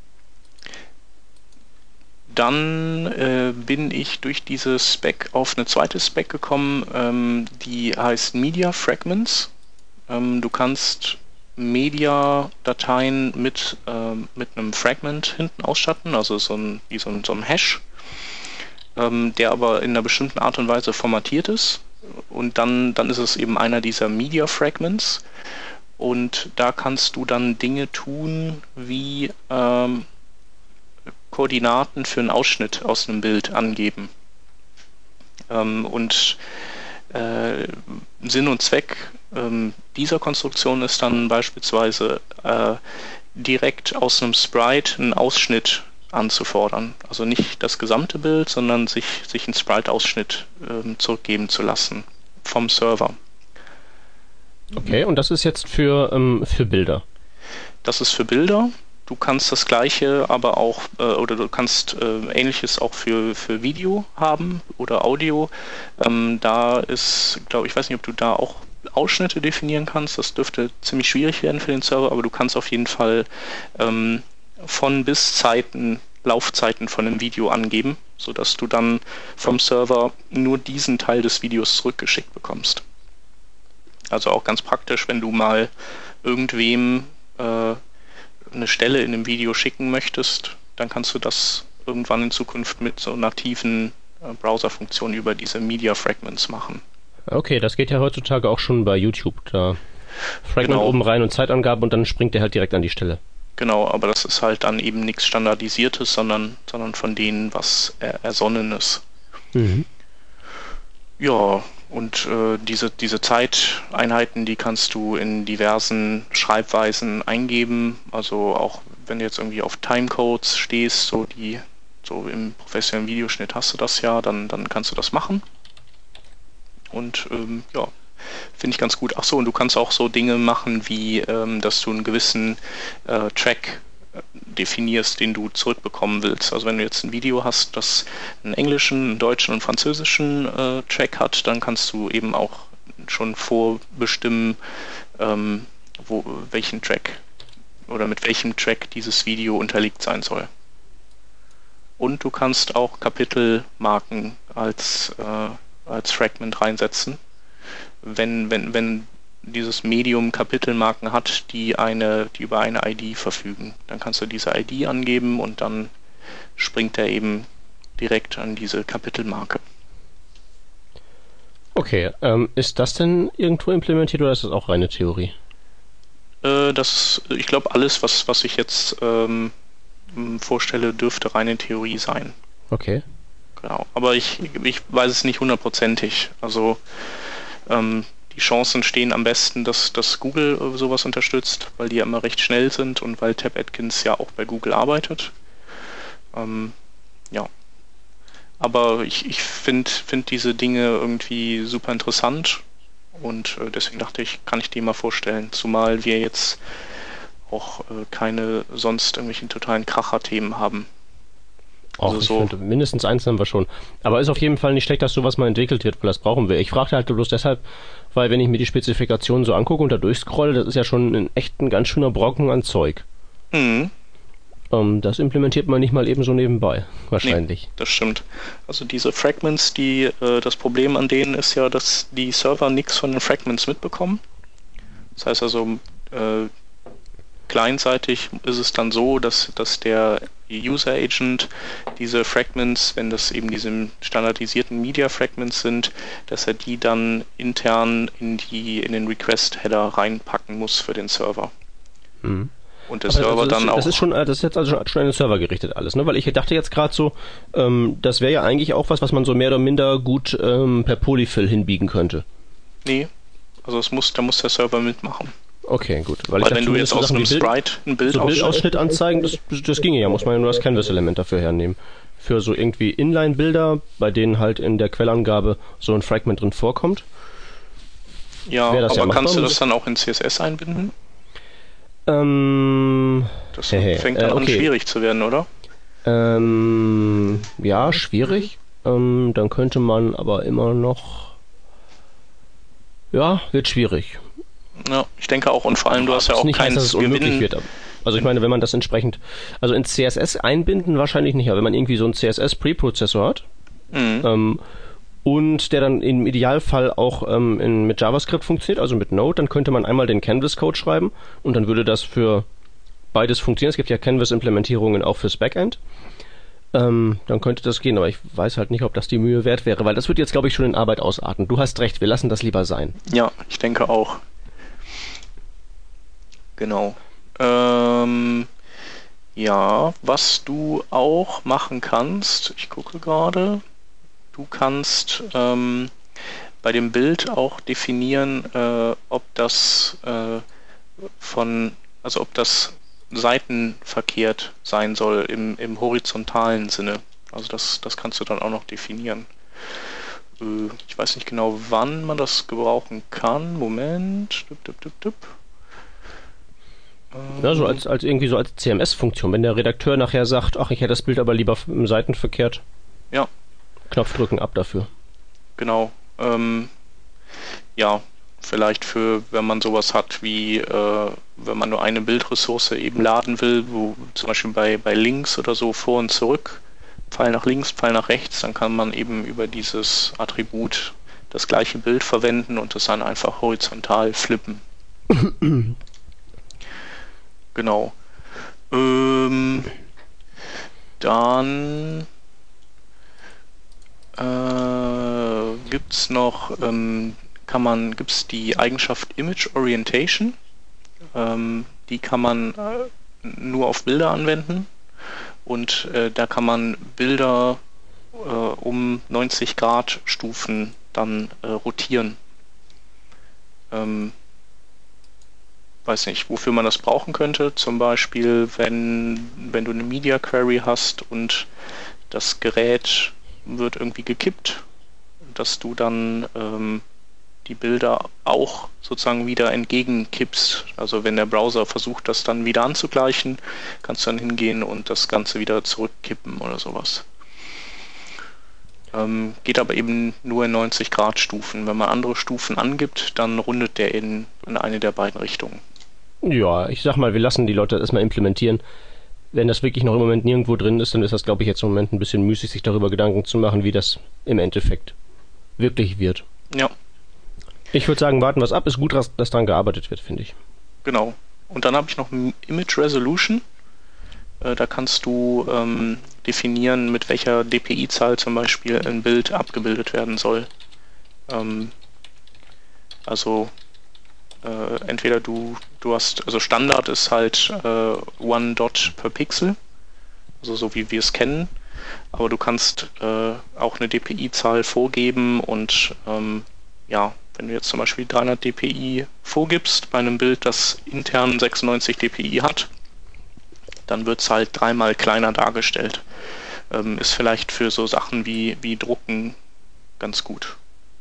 dann äh, bin ich durch diese Spec auf eine zweite Spec gekommen, ähm, die heißt Media Fragments. Ähm, du kannst Media-Dateien mit, ähm, mit einem Fragment hinten ausstatten, also so ein, wie so ein, so ein Hash, ähm, der aber in einer bestimmten Art und Weise formatiert ist. Und dann, dann ist es eben einer dieser Media Fragments. Und da kannst du dann Dinge tun, wie ähm, Koordinaten für einen Ausschnitt aus einem Bild angeben. Ähm, und äh, Sinn und Zweck ähm, dieser Konstruktion ist dann beispielsweise äh, direkt aus einem Sprite einen Ausschnitt anzufordern. Also nicht das gesamte Bild, sondern sich, sich einen Sprite-Ausschnitt ähm, zurückgeben zu lassen vom Server. Okay, und das ist jetzt für, ähm, für Bilder? Das ist für Bilder. Du kannst das Gleiche aber auch, äh, oder du kannst äh, Ähnliches auch für, für Video haben oder Audio. Ähm, da ist, glaube ich, weiß nicht, ob du da auch Ausschnitte definieren kannst. Das dürfte ziemlich schwierig werden für den Server, aber du kannst auf jeden Fall ähm, von bis Zeiten, Laufzeiten von einem Video angeben, sodass du dann vom Server nur diesen Teil des Videos zurückgeschickt bekommst. Also auch ganz praktisch, wenn du mal irgendwem äh, eine Stelle in einem Video schicken möchtest, dann kannst du das irgendwann in Zukunft mit so nativen äh, Browser-Funktionen über diese Media Fragments machen. Okay, das geht ja heutzutage auch schon bei YouTube. Da Fragment Genau. oben rein und Zeitangabe und dann springt der halt direkt an die Stelle. Genau, aber das ist halt dann eben nichts Standardisiertes, sondern, sondern von denen was er, Ersonnenes. Mhm. Ja, und äh, diese, diese Zeiteinheiten, die kannst du in diversen Schreibweisen eingeben. Also auch wenn du jetzt irgendwie auf Timecodes stehst, so die, so im professionellen Videoschnitt hast du das ja, dann, dann kannst du das machen. Und ähm, ja, finde ich ganz gut. Ach so, und du kannst auch so Dinge machen, wie ähm, dass du einen gewissen äh, Track definierst, den du zurückbekommen willst. Also wenn du jetzt ein Video hast, das einen englischen, einen deutschen und französischen äh, Track hat, dann kannst du eben auch schon vorbestimmen, ähm, wo, welchen Track oder mit welchem Track dieses Video unterlegt sein soll. Und du kannst auch Kapitelmarken als, äh, als Fragment reinsetzen. Wenn, wenn, wenn dieses Medium Kapitelmarken hat, die eine, die über eine I D verfügen. Dann kannst du diese I D angeben und dann springt er eben direkt an diese Kapitelmarke. Okay, ähm, ist das denn irgendwo implementiert oder ist das auch reine Theorie? Äh, das, ich glaube, alles, was, was ich jetzt ähm, vorstelle, dürfte reine Theorie sein. Okay. Genau. Aber ich, ich weiß es nicht hundertprozentig. Also ähm, die Chancen stehen am besten, dass, dass Google sowas unterstützt, weil die ja immer recht schnell sind und weil Tab Atkins ja auch bei Google arbeitet. Ähm, ja. Aber ich, ich finde find diese Dinge irgendwie super interessant und äh, deswegen dachte ich, kann ich die mal vorstellen. Zumal wir jetzt auch äh, keine sonst irgendwelchen totalen Kracher-Themen haben. Also ich so finde, mindestens eins haben wir schon. Aber ist auf jeden Fall nicht schlecht, dass sowas mal entwickelt wird, weil das brauchen wir. Ich fragte halt bloß deshalb, weil wenn ich mir die Spezifikationen so angucke und da durchscrolle, das ist ja schon ein echt ein ganz schöner Brocken an Zeug. Mhm. Ähm, das implementiert man nicht mal eben so nebenbei, wahrscheinlich. Nee, das stimmt. Also diese Fragments, die äh, das Problem an denen ist ja, dass die Server nichts von den Fragments mitbekommen. Das heißt also, äh, clientseitig ist es dann so, dass, dass der User Agent diese Fragments, wenn das eben diese standardisierten Media Fragments sind, dass er die dann intern in die in den Request Header reinpacken muss für den Server. Mhm. Und der Aber Server also das, dann auch. Das ist schon, das ist jetzt also schon an den Server gerichtet alles, ne? Weil ich dachte jetzt gerade so, ähm, das wäre ja eigentlich auch was, was man so mehr oder minder gut ähm, per Polyfill hinbiegen könnte. Nee, also es muss, da muss der Server mitmachen. Okay, gut. Weil, Weil ich wenn dachte, du jetzt aus einem Bild, Sprite ein Bild so Bildausschnitt anzeigen, das, das ginge ja, muss man ja nur das Canvas-Element dafür hernehmen. Für so irgendwie Inline-Bilder, bei denen halt in der Quellangabe so ein Fragment drin vorkommt. Ja, aber ja kannst du das dann auch in C S S einbinden? Ähm, das hey, fängt dann äh, okay. an schwierig zu werden, oder? Ähm, ja, schwierig. Ähm, dann könnte man aber immer noch... Ja, wird schwierig. Ja, ich denke auch. Und vor allem, du hast ja auch nicht kein heißt, dass es unmöglich wird. Also ich meine, wenn man das entsprechend... Also in C S S einbinden wahrscheinlich nicht, aber wenn man irgendwie so einen C S S-Preprozessor hat Mhm. ähm, und der dann im Idealfall auch ähm, in, mit JavaScript funktioniert, also mit Node, dann könnte man einmal den Canvas-Code schreiben und dann würde das für beides funktionieren. Es gibt ja Canvas-Implementierungen auch fürs Backend. Ähm, dann könnte das gehen, aber ich weiß halt nicht, ob das die Mühe wert wäre, weil das wird jetzt, glaube ich, schon in Arbeit ausarten. Du hast recht, wir lassen das lieber sein. Ja, ich denke auch. Genau. Ähm, ja, was du auch machen kannst, ich gucke gerade, du kannst ähm, bei dem Bild auch definieren, äh, ob das äh, von, also ob das seitenverkehrt sein soll im, im horizontalen Sinne. Also das, das kannst du dann auch noch definieren. Äh, ich weiß nicht genau, wann man das gebrauchen kann. Moment. Dup, dup, dup, dup. Ja, so als, als irgendwie so als C M S-Funktion. Wenn der Redakteur nachher sagt, ach, ich hätte das Bild aber lieber im Seitenverkehrt. Ja. Knopf drücken, ab dafür. Genau. Ähm, ja, vielleicht für, wenn man sowas hat wie, äh, wenn man nur eine Bildressource eben laden will, wo zum Beispiel bei, bei Links oder so vor und zurück, Pfeil nach links, Pfeil nach rechts, dann kann man eben über dieses Attribut das gleiche Bild verwenden und das dann einfach horizontal flippen. Genau. Ähm, dann äh, gibt's noch, ähm, kann man, gibt's die Eigenschaft Image Orientation. Ähm, die kann man äh, nur auf Bilder anwenden und äh, da kann man Bilder äh, um neunzig Grad Stufen dann äh, rotieren. Ähm, weiß nicht, wofür man das brauchen könnte. Zum Beispiel, wenn, wenn du eine Media Query hast und das Gerät wird irgendwie gekippt, dass du dann ähm, die Bilder auch sozusagen wieder entgegenkippst. Also wenn der Browser versucht, das dann wieder anzugleichen, kannst du dann hingehen und das Ganze wieder zurückkippen oder sowas. Ähm, geht aber eben nur in neunzig Grad Stufen. Wenn man andere Stufen angibt, dann rundet der in, in eine der beiden Richtungen. Ja, ich sag mal, wir lassen die Leute das erstmal implementieren. Wenn das wirklich noch im Moment nirgendwo drin ist, dann ist das, glaube ich, jetzt im Moment ein bisschen müßig, sich darüber Gedanken zu machen, wie das im Endeffekt wirklich wird. Ja. Ich würde sagen, warten wir es ab. Ist gut, dass, dass daran gearbeitet wird, finde ich. Genau. Und dann habe ich noch Image Resolution. Äh, da kannst du ähm, definieren, mit welcher D P I-Zahl zum Beispiel ein Bild abgebildet werden soll. Ähm, also äh, entweder du, du hast, also Standard ist halt äh, one dot per Pixel, also so wie wir es kennen, aber du kannst äh, auch eine D P I-Zahl vorgeben und ähm, ja, wenn du jetzt zum Beispiel dreihundert D P I vorgibst bei einem Bild, das intern sechsundneunzig D P I hat, dann wird es halt dreimal kleiner dargestellt. Ähm, ist vielleicht für so Sachen wie, wie Drucken ganz gut.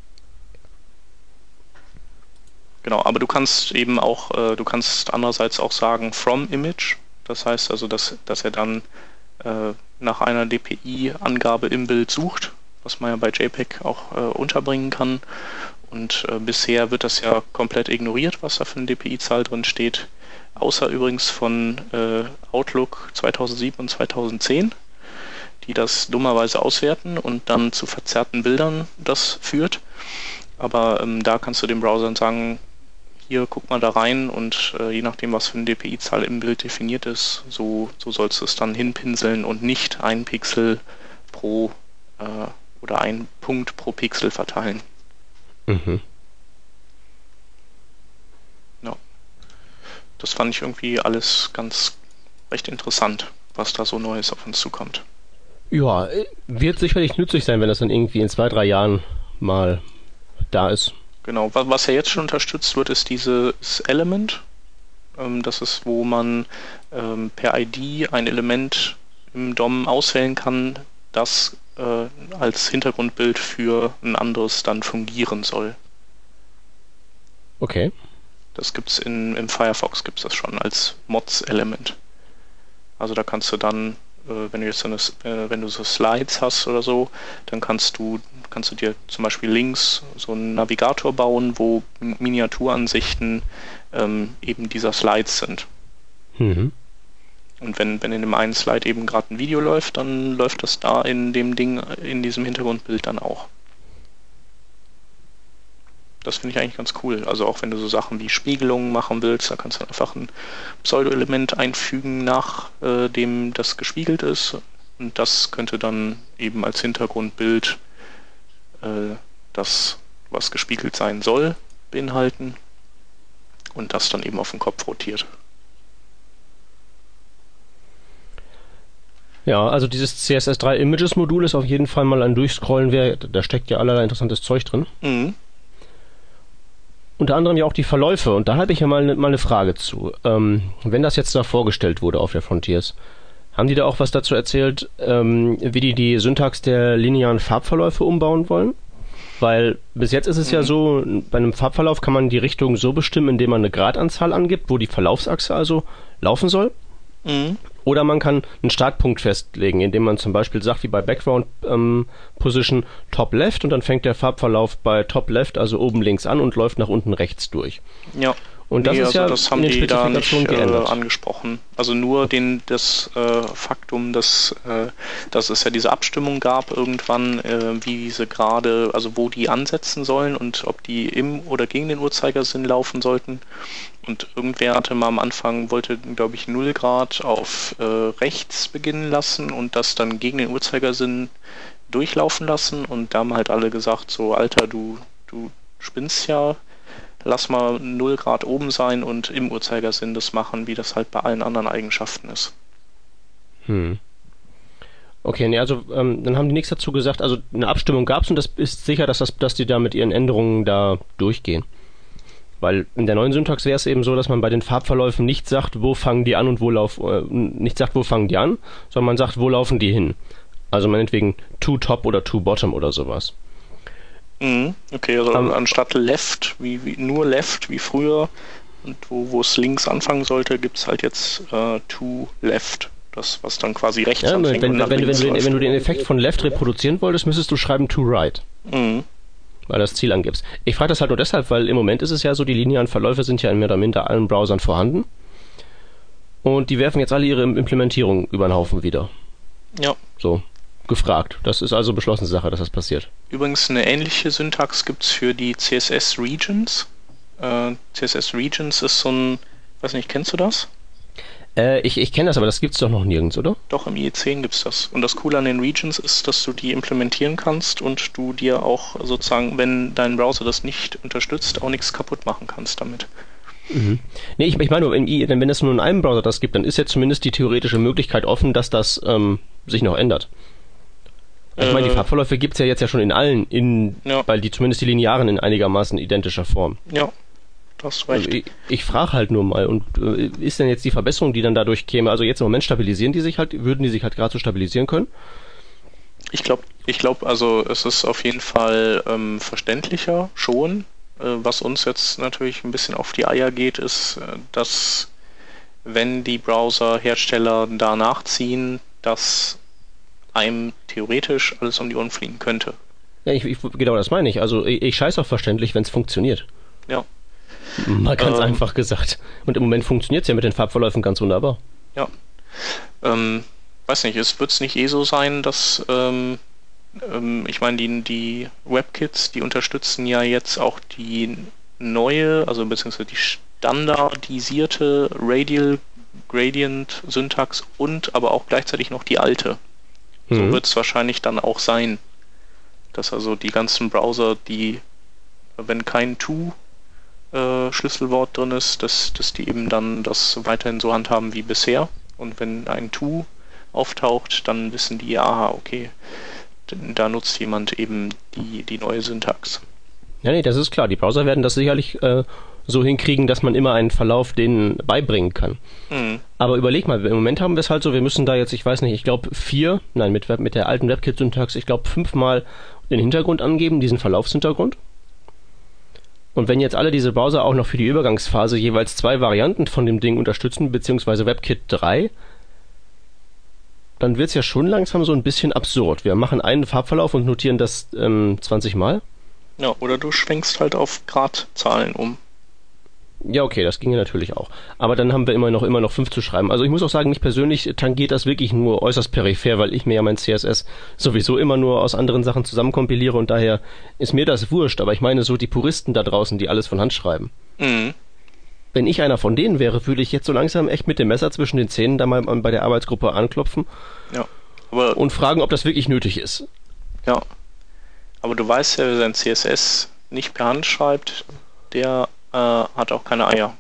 Genau, aber du kannst eben auch, äh, du kannst andererseits auch sagen from image. Das heißt also, dass, dass er dann äh, nach einer D P I-Angabe im Bild sucht, was man ja bei JPEG auch äh, unterbringen kann. Und äh, bisher wird das ja komplett ignoriert, was da für eine D P I-Zahl drin steht. Außer übrigens von äh, Outlook zweitausendsieben und zweitausendzehn, die das dummerweise auswerten und dann zu verzerrten Bildern das führt. Aber ähm, da kannst du dem Browser sagen, hier guck mal da rein und äh, je nachdem, was für eine D P I-Zahl im Bild definiert ist, so, so sollst du es dann hinpinseln und nicht ein Pixel pro äh, oder ein Punkt pro Pixel verteilen. Mhm. Ja. Das fand ich irgendwie alles ganz recht interessant, was da so Neues auf uns zukommt. Ja, wird sicherlich nützlich sein, wenn das dann irgendwie in zwei, drei Jahren mal da ist. Genau, was ja jetzt schon unterstützt wird, ist dieses Element. Das ist, wo man per I D ein Element im D O M auswählen kann, das als Hintergrundbild für ein anderes dann fungieren soll. Okay. Das gibt's in, im Firefox gibt's das schon als Mods-Element. Also da kannst du dann, wenn du jetzt so eine, wenn du so Slides hast oder so, dann kannst du kannst du dir zum Beispiel links so einen Navigator bauen, wo Miniaturansichten ähm, eben dieser Slides sind. Mhm. Und wenn, wenn in dem einen Slide eben gerade ein Video läuft, dann läuft das da in dem Ding, in diesem Hintergrundbild dann auch. Das finde ich eigentlich ganz cool. Also auch wenn du so Sachen wie Spiegelungen machen willst, da kannst du einfach ein Pseudo-Element einfügen, nach äh, dem das gespiegelt ist. Und das könnte dann eben als Hintergrundbild äh, das, was gespiegelt sein soll, beinhalten. Und das dann eben auf den Kopf rotiert. Ja, also dieses C S S drei Images Modul ist auf jeden Fall mal ein Durchscrollen wert. Da steckt ja allerlei interessantes Zeug drin. Mhm. Unter anderem ja auch die Verläufe. Und da habe ich ja mal, ne, mal eine Frage zu. Ähm, wenn das jetzt da vorgestellt wurde auf der Frontiers, haben die da auch was dazu erzählt, ähm, wie die die Syntax der linearen Farbverläufe umbauen wollen? Weil bis jetzt ist es mhm. ja so, bei einem Farbverlauf kann man die Richtung so bestimmen, indem man eine Gradanzahl angibt, wo die Verlaufsachse also laufen soll. Mhm. Oder man kann einen Startpunkt festlegen, indem man zum Beispiel sagt, wie bei Background ähm, Position Top Left und dann fängt der Farbverlauf bei Top Left, also oben links an und läuft nach unten rechts durch. Ja. Und das nee, ist also ja das haben in den die da nicht Spezifikationen äh, geändert. angesprochen. Also nur den, das äh, Faktum, dass, äh, dass es ja diese Abstimmung gab irgendwann, äh, wie diese gerade, also wo die ansetzen sollen und ob die im oder gegen den Uhrzeigersinn laufen sollten. Und irgendwer hatte mal am Anfang, wollte, glaube ich, null Grad auf äh, rechts beginnen lassen und das dann gegen den Uhrzeigersinn durchlaufen lassen. Und da haben halt alle gesagt, so, Alter, du, du spinnst ja. Lass mal null Grad oben sein und im Uhrzeigersinn das machen, wie das halt bei allen anderen Eigenschaften ist. Hm. Okay, nee, also ähm, dann haben die nichts dazu gesagt. Also eine Abstimmung gab es und das ist sicher, dass, das, dass die da mit ihren Änderungen da durchgehen. Weil in der neuen Syntax wäre es eben so, dass man bei den Farbverläufen nicht sagt, wo fangen die an und wo laufen, äh, nicht sagt, wo fangen die an, sondern man sagt, wo laufen die hin. Also meinetwegen to top oder to bottom oder sowas. Mhm, okay, also Um, anstatt left, wie, wie nur left, wie früher, und wo, wo es links anfangen sollte, gibt es halt jetzt äh, to left. Das, was dann quasi rechts ja, anfängt. Wenn, und nach wenn, links wenn, du den, läuft. wenn du den Effekt von left reproduzieren wolltest, müsstest du schreiben to right. Mhm. Weil das Ziel angibst. Ich frage das halt nur deshalb, weil im Moment ist es ja so, die linearen Verläufe sind ja in mehr oder minder allen Browsern vorhanden. Und die werfen jetzt alle ihre Implementierung über den Haufen wieder. Ja. So, gefragt. Das ist also beschlossene Sache, dass das passiert. Übrigens eine ähnliche Syntax gibt es für die C S S Regions. Äh, C S S Regions ist so ein, weiß nicht, kennst du das? Äh, ich ich kenne das, aber das gibt's doch noch nirgends, oder? Doch, im I E zehn gibt es das. Und das Coole an den Regions ist, dass du die implementieren kannst und du dir auch sozusagen, wenn dein Browser das nicht unterstützt, auch nichts kaputt machen kannst damit. Mhm. Nee, ich, ich meine, wenn, wenn es nur in einem Browser das gibt, dann ist ja zumindest die theoretische Möglichkeit offen, dass das ähm, sich noch ändert. Ich meine, die Äh, Farbverläufe gibt's ja jetzt ja schon in allen, in, Ja. weil die zumindest die linearen in einigermaßen identischer Form. Ja, du hast Also recht. ich ich frage halt nur mal, und äh, ist denn jetzt die Verbesserung, die dann dadurch käme, also jetzt im Moment stabilisieren die sich halt, würden die sich halt gerade so stabilisieren können? Ich glaube, ich glaube, also es ist auf jeden Fall ähm, verständlicher schon. Äh, was uns jetzt natürlich ein bisschen auf die Eier geht, ist, äh, dass wenn die Browserhersteller da nachziehen, dass einem theoretisch alles um die Ohren fliegen könnte. Ja, ich, ich, genau das meine ich. Also ich, ich scheiß auf verständlich, wenn es funktioniert. Ja, Mal ganz Ähm. einfach gesagt. Und im Moment funktioniert es ja mit den Farbverläufen ganz wunderbar. ja. Ähm, weiß nicht, es wird es nicht eh so sein, dass ähm, ähm, ich meine, die, die WebKits, die unterstützen ja jetzt auch die neue, also beziehungsweise die standardisierte Radial Gradient Syntax und aber auch gleichzeitig noch die alte. So Mhm. wird es wahrscheinlich dann auch sein, dass also die ganzen Browser, die, wenn kein To äh, Schlüsselwort drin ist, dass, dass die eben dann das weiterhin so handhaben wie bisher. Und wenn ein To auftaucht, dann wissen die, aha, okay, da nutzt jemand eben die, die neue Syntax. Ja, nee, das ist klar. Die Browser werden das sicherlich äh, so hinkriegen, dass man immer einen Verlauf denen beibringen kann. Mhm. Aber überleg mal, im Moment haben wir es halt so, wir müssen da jetzt, ich weiß nicht, ich glaube vier, nein, mit, mit der alten WebKit-Syntax, ich glaube fünfmal den Hintergrund angeben, diesen Verlaufshintergrund. Und wenn jetzt alle diese Browser auch noch für die Übergangsphase jeweils zwei Varianten von dem Ding unterstützen, beziehungsweise WebKit drei, dann wird es ja schon langsam so ein bisschen absurd. Wir machen einen Farbverlauf und notieren das ähm, zwanzig Mal. Ja, oder du schwenkst halt auf Gradzahlen um. Ja, okay, das ginge natürlich auch. Aber dann haben wir immer noch immer noch fünf zu schreiben. Also ich muss auch sagen, mich persönlich tangiert das wirklich nur äußerst peripher, weil ich mir ja mein C S S sowieso immer nur aus anderen Sachen zusammenkompiliere und daher ist mir das wurscht. Aber ich meine so die Puristen da draußen, die alles von Hand schreiben. Mhm. Wenn ich einer von denen wäre, würde ich jetzt so langsam echt mit dem Messer zwischen den Zähnen da mal bei der Arbeitsgruppe anklopfen Ja, aber, und fragen, ob das wirklich nötig ist. ja. aber du weißt ja, wer sein C S S nicht per Hand schreibt, der äh, hat auch keine Eier.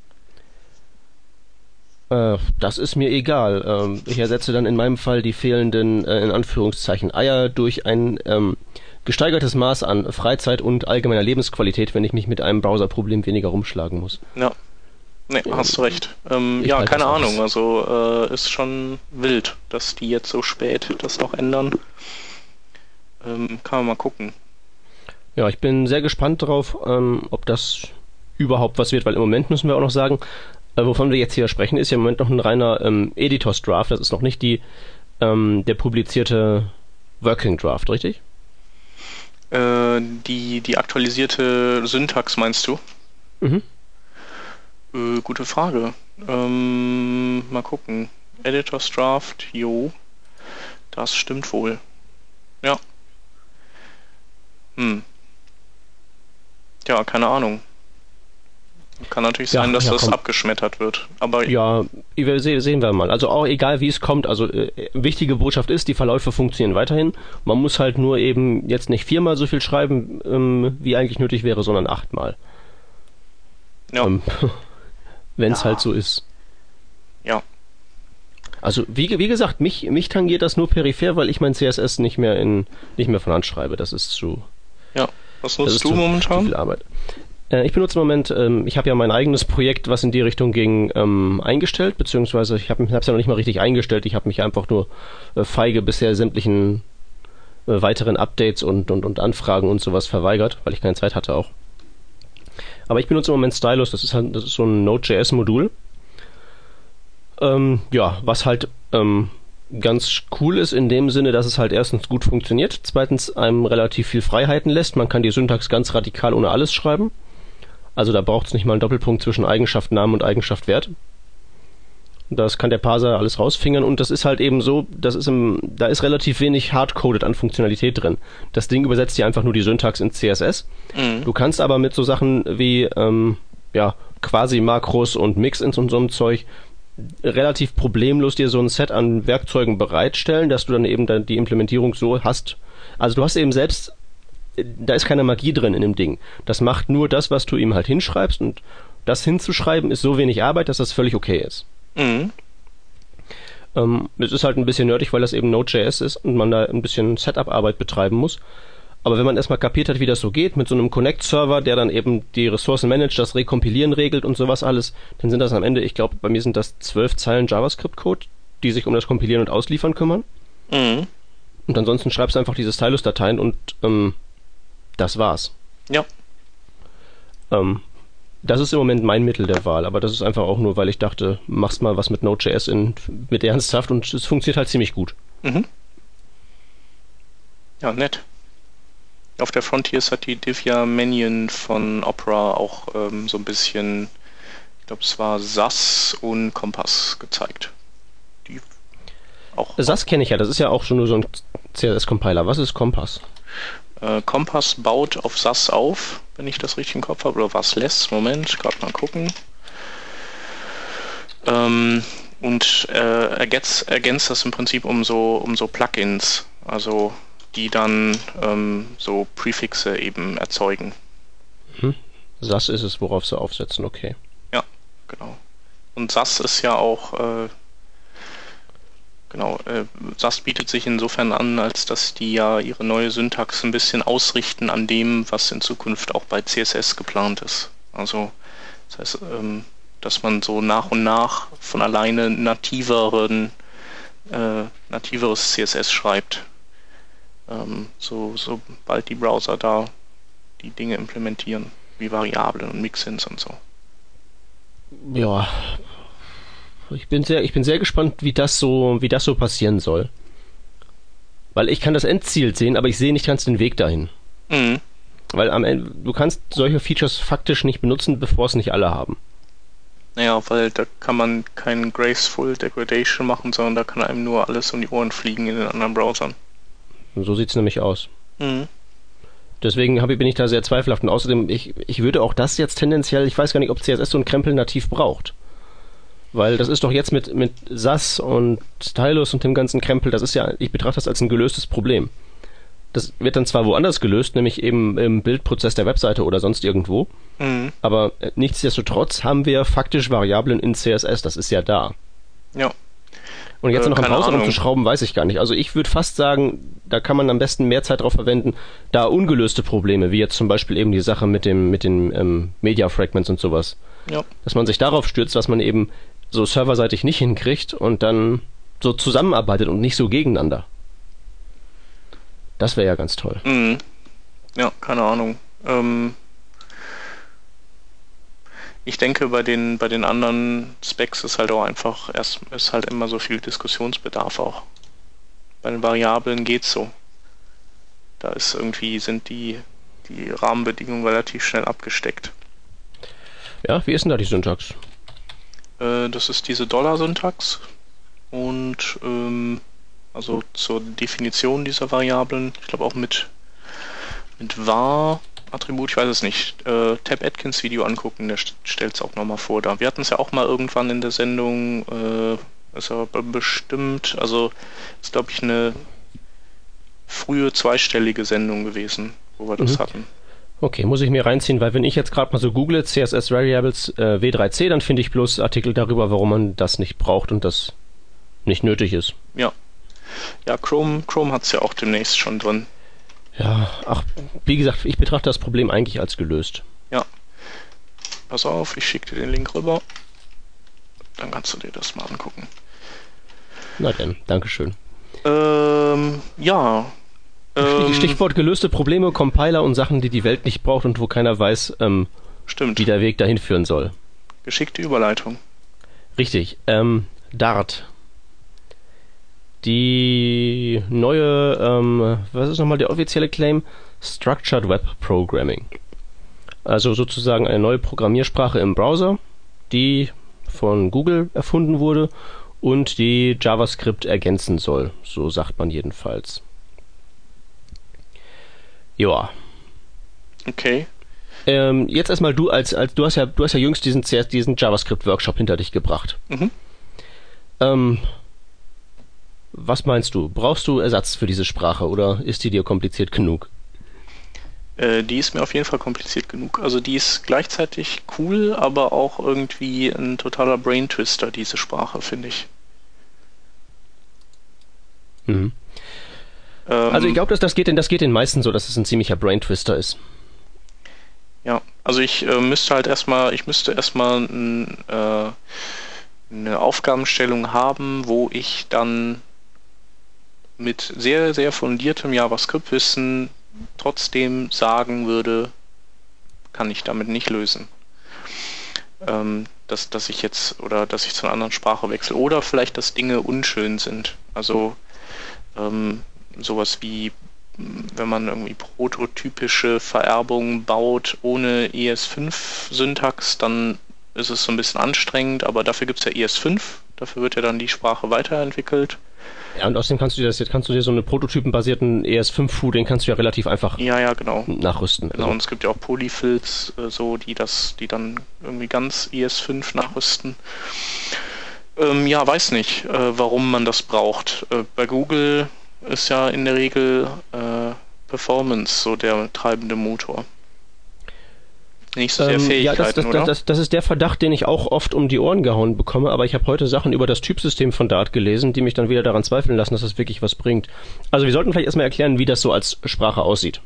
Äh, das ist mir egal. Ähm, ich ersetze dann in meinem Fall die fehlenden, äh, in Anführungszeichen, Eier durch ein ähm, gesteigertes Maß an Freizeit und allgemeiner Lebensqualität, wenn ich mich mit einem Browserproblem weniger rumschlagen muss. Ja, nee, hast du recht. Ähm, Ich ja, halte keine das aus. Ahnung, also äh, ist schon wild, dass die jetzt so spät das noch ändern. Ähm, kann man mal gucken. Ja, ich bin sehr gespannt darauf, ähm, ob das überhaupt was wird, weil im Moment müssen wir auch noch sagen, Äh, wovon wir jetzt hier sprechen, ist ja im Moment noch ein reiner ähm, Editors Draft. Das ist noch nicht die ähm, der publizierte Working Draft, richtig? Äh, die, die aktualisierte Syntax meinst du? Mhm. Äh, gute Frage. Ähm, mal gucken. Editors Draft, jo. Das stimmt wohl. Ja. Hm. Ja, keine Ahnung. Kann natürlich sein, Ja, dass ja, das komm. abgeschmettert wird. Aber Ja, wir se- sehen wir mal. Also auch egal wie es kommt, also äh, wichtige Botschaft ist, die Verläufe funktionieren weiterhin. Man muss halt nur eben jetzt nicht viermal so viel schreiben, ähm, wie eigentlich nötig wäre, sondern achtmal. ja, Ähm, Wenn es Ja. halt so ist. ja. Also wie, ge- wie gesagt, mich, mich tangiert das nur peripher, weil ich mein C S S nicht mehr in nicht mehr von Hand schreibe. Das ist zu, Ja. Was das nutzt ist du zu, zu momentan? viel Arbeit. Äh, ich benutze im Moment, ähm, ich habe ja mein eigenes Projekt, was in die Richtung ging, ähm, eingestellt, beziehungsweise ich habe es ja noch nicht mal richtig eingestellt. Ich habe mich einfach nur äh, feige bisher sämtlichen äh, weiteren Updates und, und, und Anfragen und sowas verweigert, weil ich keine Zeit hatte auch. Aber ich benutze im Moment Stylus, das ist halt, das ist so ein Node.js-Modul. Ähm, ja, was halt ähm, ganz cool ist in dem Sinne, dass es halt erstens gut funktioniert, zweitens einem relativ viel Freiheiten lässt. Man kann die Syntax ganz radikal ohne alles schreiben. Also da braucht es nicht mal einen Doppelpunkt zwischen Eigenschaft Namen und Eigenschaft Wert. Das kann der Parser alles rausfingern und das ist halt eben so, das ist im, da ist relativ wenig hardcoded an Funktionalität drin. Das Ding übersetzt dir einfach nur die Syntax in C S S. Mhm. Du kannst aber mit so Sachen wie ähm, ja, quasi Makros und Mix-ins und so einem Zeug relativ problemlos dir so ein Set an Werkzeugen bereitstellen, dass du dann eben dann die Implementierung so hast. Also du hast eben selbst, da ist keine Magie drin in dem Ding. Das macht nur das, was du ihm halt hinschreibst und das hinzuschreiben ist so wenig Arbeit, dass das völlig okay ist. Mhm. Ähm, es ist halt ein bisschen nerdig, weil das eben Node.js ist und man da ein bisschen Setup-Arbeit betreiben muss. Aber wenn man erstmal kapiert hat, wie das so geht, mit so einem Connect-Server, der dann eben die Ressourcen managt, das Rekompilieren regelt und sowas alles, dann sind das am Ende, ich glaube, bei mir sind das zwölf Zeilen JavaScript-Code, die sich um das Kompilieren und Ausliefern kümmern. Mhm. Und ansonsten schreibst du einfach diese Stylus-Dateien und ähm, das war's. Ja. Ähm, das ist im Moment mein Mittel der Wahl, aber das ist einfach auch nur, weil ich dachte, machst mal was mit Node.js in, mit ernsthaft und es funktioniert halt ziemlich gut. Mhm. Ja, nett. Auf der Frontiers hat die Divya Manion von Opera auch ähm, so ein bisschen, ich glaube es war S A S und Kompass gezeigt. Die auch. S A S kenne ich ja, das ist ja auch schon nur so ein C S S-Compiler. Was ist Kompass? Äh, Kompass baut auf S A S auf, wenn ich das richtig im Kopf habe, oder was lässt. Moment, gerade mal gucken. Ähm, und äh, ergänzt, ergänzt das im Prinzip um so, um so Plugins, also die dann ähm, so Prefixe eben erzeugen. Hm. S A S ist es, worauf sie aufsetzen, okay. Ja, genau. Und S A S ist ja auch, äh, genau, äh, S A S bietet sich insofern an, als dass die ja ihre neue Syntax ein bisschen ausrichten an dem, was in Zukunft auch bei C S S geplant ist. Also, das heißt, ähm, dass man so nach und nach von alleine nativeren, äh, nativeres C S S schreibt. Ähm, so, sobald die Browser da die Dinge implementieren, wie Variablen und Mixins und so. Ja. Ich bin sehr, ich bin sehr gespannt, wie das so, wie das so passieren soll. Weil ich kann das Endziel sehen, aber ich sehe nicht ganz den Weg dahin. Mhm. Weil am Ende, du kannst solche Features faktisch nicht benutzen, bevor es nicht alle haben. Naja, weil da kann man kein Graceful Degradation machen, sondern da kann einem nur alles um die Ohren fliegen in den anderen Browsern. Und so sieht's nämlich aus. Mhm. Deswegen hab, bin ich da sehr zweifelhaft. Und außerdem, ich, ich würde auch das jetzt tendenziell, ich weiß gar nicht, ob C S S so ein Krempel nativ braucht. Weil das ist doch jetzt mit, mit S A S und Stylus und dem ganzen Krempel, das ist ja, ich betrachte das als ein gelöstes Problem. Das wird dann zwar woanders gelöst, nämlich eben im Bildprozess der Webseite oder sonst irgendwo, Mhm. aber nichtsdestotrotz haben wir faktisch Variablen in C S S, das ist ja da. Ja. Und jetzt Äh, noch am keine Browser Ahnung. rumzuschrauben, weiß ich gar nicht. Also ich würde fast sagen, da kann man am besten mehr Zeit drauf verwenden, da ungelöste Probleme, wie jetzt zum Beispiel eben die Sache mit dem mit den ähm, Media Fragments und sowas, Ja. dass man sich darauf stürzt, was man eben so serverseitig nicht hinkriegt und dann so zusammenarbeitet und nicht so gegeneinander. Das wäre ja ganz toll. Mhm. Ja, keine Ahnung. Ähm, ich denke, bei den, bei den anderen Specs ist halt auch einfach, erst ist halt immer so viel Diskussionsbedarf auch. Bei den Variablen geht's so. Da ist irgendwie, sind die, die Rahmenbedingungen relativ schnell abgesteckt. Ja, wie ist denn da die Syntax? Äh, das ist diese Dollar-Syntax und ähm, also zur Definition dieser Variablen, ich glaube auch mit, mit var Attribut, ich weiß es nicht. Äh, Tab Atkins Video angucken, der stellt es auch nochmal vor da. Wir hatten es ja auch mal irgendwann in der Sendung, äh, ist aber bestimmt, also ist glaube ich eine frühe zweistellige Sendung gewesen, wo wir das mhm. hatten. Okay, muss ich mir reinziehen, weil wenn ich jetzt gerade mal so google, C S S Variables äh, W drei C, dann finde ich bloß Artikel darüber, warum man das nicht braucht und das nicht nötig ist. Ja. Ja, Chrome, Chrome hat es ja auch demnächst schon drin. Ja, ach, wie gesagt, ich betrachte das Problem eigentlich als gelöst. Ja. Pass auf, ich schicke dir den Link rüber. Dann kannst du dir das mal angucken. Na denn, Dankeschön. Ähm, ja. Ähm, Stichwort gelöste Probleme, Compiler und Sachen, die die Welt nicht braucht und wo keiner weiß, ähm, stimmt. wie der Weg dahin führen soll. Geschickte Überleitung. Richtig. Ähm, Dart. Die neue, ähm, was ist nochmal der offizielle Claim? Structured Web Programming. Also sozusagen eine neue Programmiersprache im Browser, die von Google erfunden wurde und die JavaScript ergänzen soll. So sagt man jedenfalls. Ja. Okay. Ähm, jetzt erstmal du als, als du hast ja, du hast ja jüngst diesen, diesen JavaScript-Workshop hinter dich gebracht. Mhm. Ähm, Was meinst du? Brauchst du Ersatz für diese Sprache oder ist die dir kompliziert genug? Äh, die ist mir auf jeden Fall kompliziert genug. Also die ist gleichzeitig cool, aber auch irgendwie ein totaler Brain-Twister, diese Sprache, finde ich. Mhm. Ähm, also ich glaube, dass das geht, das geht den meisten so, dass es ein ziemlicher Brain-Twister ist. Ja, also ich äh, müsste halt erstmal, ich müsste erstmal ein, äh, eine Aufgabenstellung haben, wo ich dann mit sehr, sehr fundiertem JavaScript-Wissen trotzdem sagen würde, kann ich damit nicht lösen. Ähm, dass, dass ich jetzt, oder dass ich zu einer anderen Sprache wechsle. Oder vielleicht, dass Dinge unschön sind. Also ähm, sowas wie, wenn man irgendwie prototypische Vererbungen baut ohne E S fünf Syntax, dann ist es so ein bisschen anstrengend, aber dafür gibt es ja E S fünf, dafür wird ja dann die Sprache weiterentwickelt. Ja, und außerdem kannst du dir das jetzt kannst du dir so einen prototypenbasierten E S fünf Fu, den kannst du ja relativ einfach ja, ja, genau. nachrüsten. Genau, also. Und es gibt ja auch Polyfills, äh, so, die das, die dann irgendwie ganz E S fünf nachrüsten. Ähm, ja, weiß nicht, äh, warum man das braucht. Äh, bei Google ist ja in der Regel äh, Performance so der treibende Motor. Nicht so sehr ähm, Fähigkeiten, ja, das, das, oder? Das, das ist der Verdacht, den ich auch oft um die Ohren gehauen bekomme, aber ich habe heute Sachen über das Typsystem von Dart gelesen, die mich dann wieder daran zweifeln lassen, dass das wirklich was bringt. Also wir sollten vielleicht erstmal erklären, wie das so als Sprache aussieht.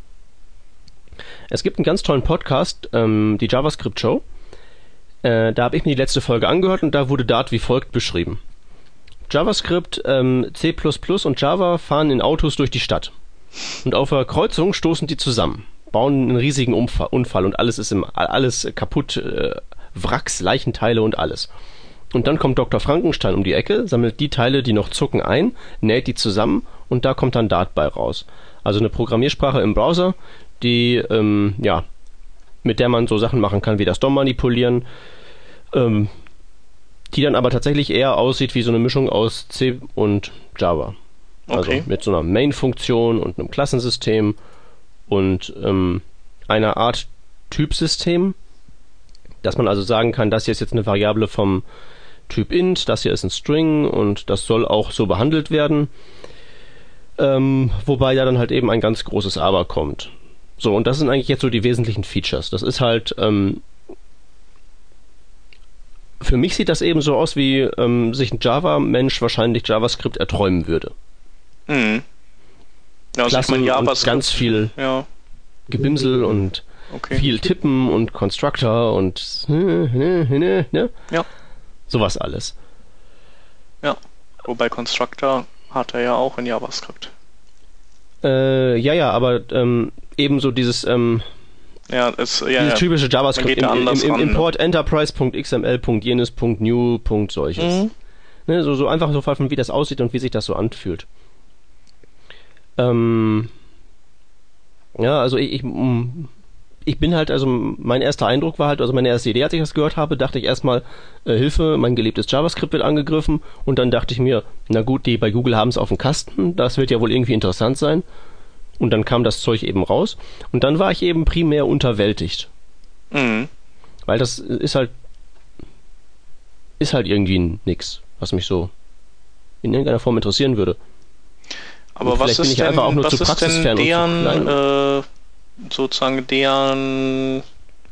Es gibt einen ganz tollen Podcast, ähm, die JavaScript Show. Äh, da habe ich mir die letzte Folge angehört und da wurde Dart wie folgt beschrieben. JavaScript, ähm, C plus plus und Java fahren in Autos durch die Stadt. Und auf der Kreuzung stoßen die zusammen. Bauen einen riesigen Umfall, Unfall und alles ist im, alles kaputt, äh, Wracks, Leichenteile und alles. Und dann kommt Doktor Frankenstein um die Ecke, sammelt die Teile, die noch zucken, ein, näht die zusammen und da kommt dann Dart bei raus. Also eine Programmiersprache im Browser, die, ähm, ja, mit der man so Sachen machen kann wie das D O M manipulieren, ähm, die dann aber tatsächlich eher aussieht wie so eine Mischung aus C und Java. Also Okay. mit so einer Main-Funktion und einem Klassensystem und ähm, einer Art Typsystem, dass man also sagen kann, das hier ist jetzt eine Variable vom Typ int, das hier ist ein String und das soll auch so behandelt werden. Ähm, wobei da dann halt eben ein ganz großes Aber kommt. So, und das sind eigentlich jetzt so die wesentlichen Features. Das ist halt, ähm, für mich sieht das eben so aus, wie ähm, sich ein Java-Mensch wahrscheinlich JavaScript erträumen würde. Mhm. Ja, also Klassen ich mein, und ganz viel ja. Gebimsel und Okay. viel Tippen und Constructor und ne? Ja. Sowas alles. Ja. Wobei Constructor hat er ja auch in JavaScript. Äh, ja, ja, aber ähm, ebenso dieses, ähm, Ja, es, ja, Dieses ja. typische JavaScript, im, im, im, im ran, Import ne? Enterprise.xml, jenes, .new, solches. Mhm. Ne, so, so einfach so wie das aussieht und wie sich das so anfühlt. Ähm, ja, also ich, ich, ich bin halt, also mein erster Eindruck war halt, also meine erste Idee, als ich das gehört habe, dachte ich erstmal, äh, Hilfe, mein geliebtes JavaScript wird angegriffen, und dann dachte ich mir, na gut, die bei Google haben es auf dem Kasten, das wird ja wohl irgendwie interessant sein, und dann kam das Zeug eben raus, und dann war ich eben primär unterwältigt. Mhm. Weil das ist halt ist halt irgendwie nix, was mich so in irgendeiner Form interessieren würde. Aber was ist denn, was ist denn deren, äh, sozusagen deren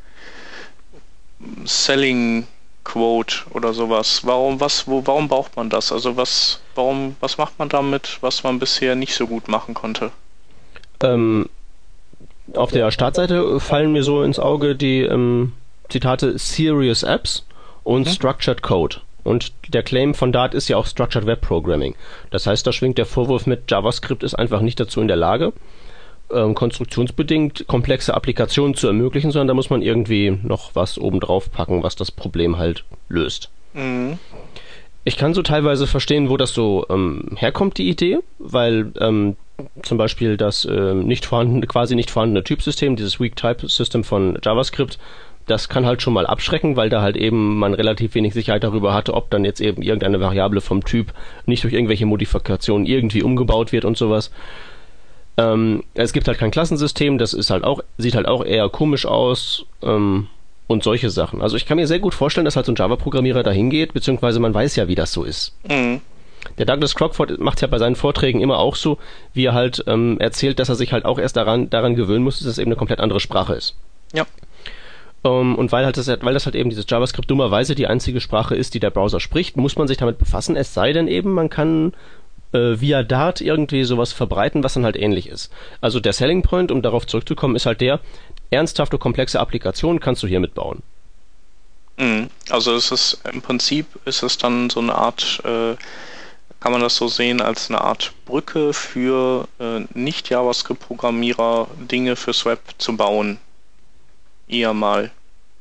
Selling Quote oder sowas? Warum, was, wo, warum braucht man das? Also was, warum, was macht man damit, was man bisher nicht so gut machen konnte? Ähm, auf der Startseite fallen mir so ins Auge die ähm, Zitate Serious Apps und hm? Structured Code. Und der Claim von Dart ist ja auch Structured Web Programming. Das heißt, da schwingt der Vorwurf mit, JavaScript ist einfach nicht dazu in der Lage, ähm, konstruktionsbedingt komplexe Applikationen zu ermöglichen, sondern da muss man irgendwie noch was obendrauf packen, was das Problem halt löst. Mhm. Ich kann so teilweise verstehen, wo das so ähm, herkommt, die Idee, weil ähm, zum Beispiel das äh, nicht vorhandene, quasi nicht vorhandene Typsystem, dieses Weak Type System von JavaScript, das kann halt schon mal abschrecken, weil da halt eben man relativ wenig Sicherheit darüber hatte, ob dann jetzt eben irgendeine Variable vom Typ nicht durch irgendwelche Modifikationen irgendwie umgebaut wird und sowas. Ähm, es gibt halt kein Klassensystem, das ist halt auch, sieht halt auch eher komisch aus, ähm, und solche Sachen. Also ich kann mir sehr gut vorstellen, dass halt so ein Java-Programmierer da hingeht, beziehungsweise man weiß ja, wie das so ist. Mhm. Der Douglas Crockford macht ja bei seinen Vorträgen immer auch so, wie er halt ähm, erzählt, dass er sich halt auch erst daran, daran gewöhnen muss, dass es eben eine komplett andere Sprache ist. Ja. Um, und weil, halt das, weil das halt eben dieses JavaScript dummerweise die einzige Sprache ist, die der Browser spricht, muss man sich damit befassen, es sei denn eben, man kann äh, via Dart irgendwie sowas verbreiten, was dann halt ähnlich ist. Also der Selling Point, um darauf zurückzukommen, ist halt der, ernsthafte, komplexe Applikationen kannst du hier mitbauen. Mhm. Also es ist im Prinzip ist es dann so eine Art, äh, kann man das so sehen, als eine Art Brücke für äh, Nicht-JavaScript-Programmierer, Dinge fürs Web zu bauen. Eher mal.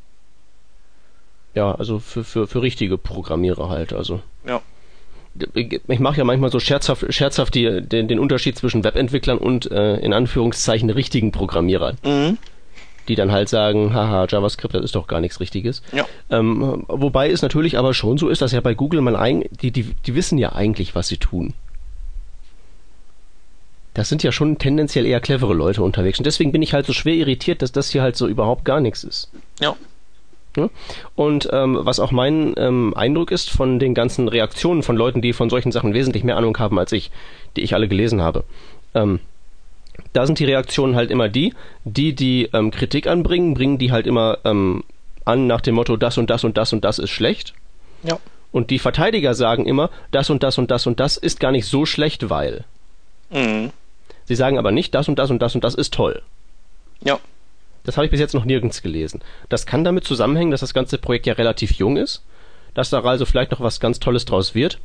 Ja, also für, für, für richtige Programmierer halt, also. Ja. Ich mache ja manchmal so scherzhaft, scherzhaft die, den, den Unterschied zwischen Webentwicklern und äh, in Anführungszeichen richtigen Programmierern. Mhm. Die dann halt sagen, haha, JavaScript, das ist doch gar nichts Richtiges. Ja. Ähm, wobei es natürlich aber schon so ist, dass ja bei Google man eigentlich, die, die, die wissen ja eigentlich, was sie tun. Das sind ja schon tendenziell eher clevere Leute unterwegs. Und deswegen bin ich halt so schwer irritiert, dass das hier halt so überhaupt gar nichts ist. Ja. Ja? Und ähm, was auch mein ähm, Eindruck ist von den ganzen Reaktionen von Leuten, die von solchen Sachen wesentlich mehr Ahnung haben als ich, die ich alle gelesen habe, ähm, da sind die Reaktionen halt immer die, die die ähm, Kritik anbringen, bringen die halt immer ähm, an nach dem Motto, das und das und das und das ist schlecht. Ja. Und die Verteidiger sagen immer, das und das und das und das ist gar nicht so schlecht, weil. Mhm. Sie sagen aber nicht, das und das und das und das ist toll. Ja. Das habe ich bis jetzt noch nirgends gelesen. Das kann damit zusammenhängen, dass das ganze Projekt ja relativ jung ist, dass da also vielleicht noch was ganz Tolles draus wird.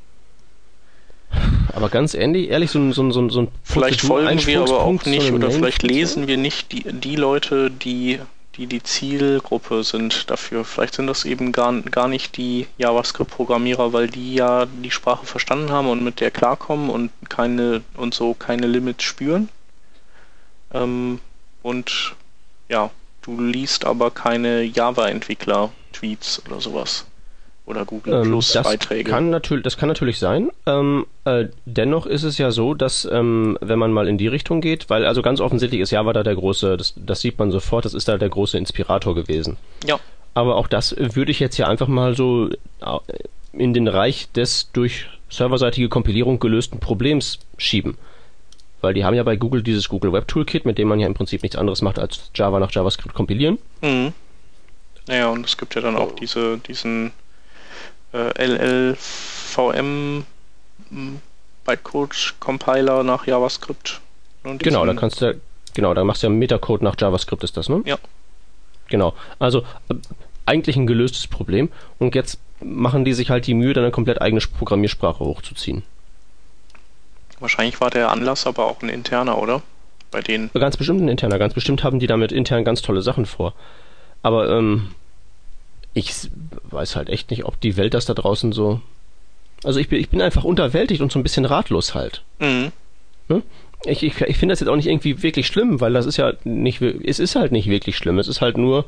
Aber ganz ehrlich, ehrlich so ein so ein so ein, so ein vielleicht folgen wir aber auch nicht oder vielleicht lesen wir nicht die die Leute, die die die Zielgruppe sind dafür. Vielleicht sind das eben gar, gar nicht die JavaScript-Programmierer, weil die ja die Sprache verstanden haben und mit der klarkommen und keine und so keine Limits spüren. Ähm, und ja, du liest aber keine Java-Entwickler-Tweets oder sowas. Oder Google ähm, Plus das Beiträge. Kann natürlich, das kann natürlich sein. Ähm, äh, dennoch ist es ja so, dass ähm, wenn man mal in die Richtung geht, weil also ganz offensichtlich ist Java da der große, das, das sieht man sofort, das ist da der große Inspirator gewesen. Ja. Aber auch das würde ich jetzt ja einfach mal so in den Reich des durch serverseitige Kompilierung gelösten Problems schieben. Weil die haben ja bei Google dieses Google Web Toolkit, mit dem man ja im Prinzip nichts anderes macht, als Java nach JavaScript kompilieren. Mhm. Naja, und es gibt ja dann auch diese, diesen L L V M Bytecode Compiler nach JavaScript. Genau, da kannst du genau, da machst du ja Metacode nach JavaScript, ist das, ne? Ja. Genau. Also äh, eigentlich ein gelöstes Problem und jetzt machen die sich halt die Mühe, dann eine komplett eigene Programmiersprache hochzuziehen. Wahrscheinlich war der Anlass aber auch ein interner, oder? bei denen. Ganz bestimmt ein interner, ganz bestimmt haben die damit intern ganz tolle Sachen vor. Aber ähm, ich weiß halt echt nicht, ob die Welt das da draußen so... Also ich bin, ich bin einfach unterwältigt und so ein bisschen ratlos halt. Mhm. Ne? Ich, ich, ich finde das jetzt auch nicht irgendwie wirklich schlimm, weil das ist ja nicht... Es ist halt nicht wirklich schlimm, es ist halt nur...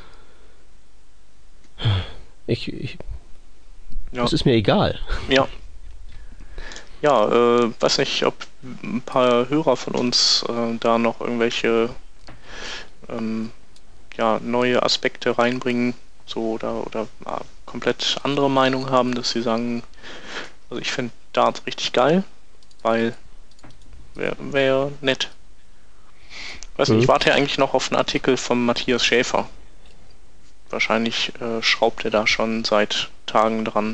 Ich... ich Ja. Es ist mir egal. Ja. Ja, äh, weiß nicht, ob ein paar Hörer von uns äh, da noch irgendwelche ähm, ja, neue Aspekte reinbringen, so oder, oder äh, komplett andere Meinung haben, dass sie sagen, also ich finde Dart richtig geil, weil wäre wär nett. Weiß nicht, Mhm. ich warte ja eigentlich noch auf einen Artikel von Matthias Schäfer. Wahrscheinlich äh, schraubt er da schon seit Tagen dran.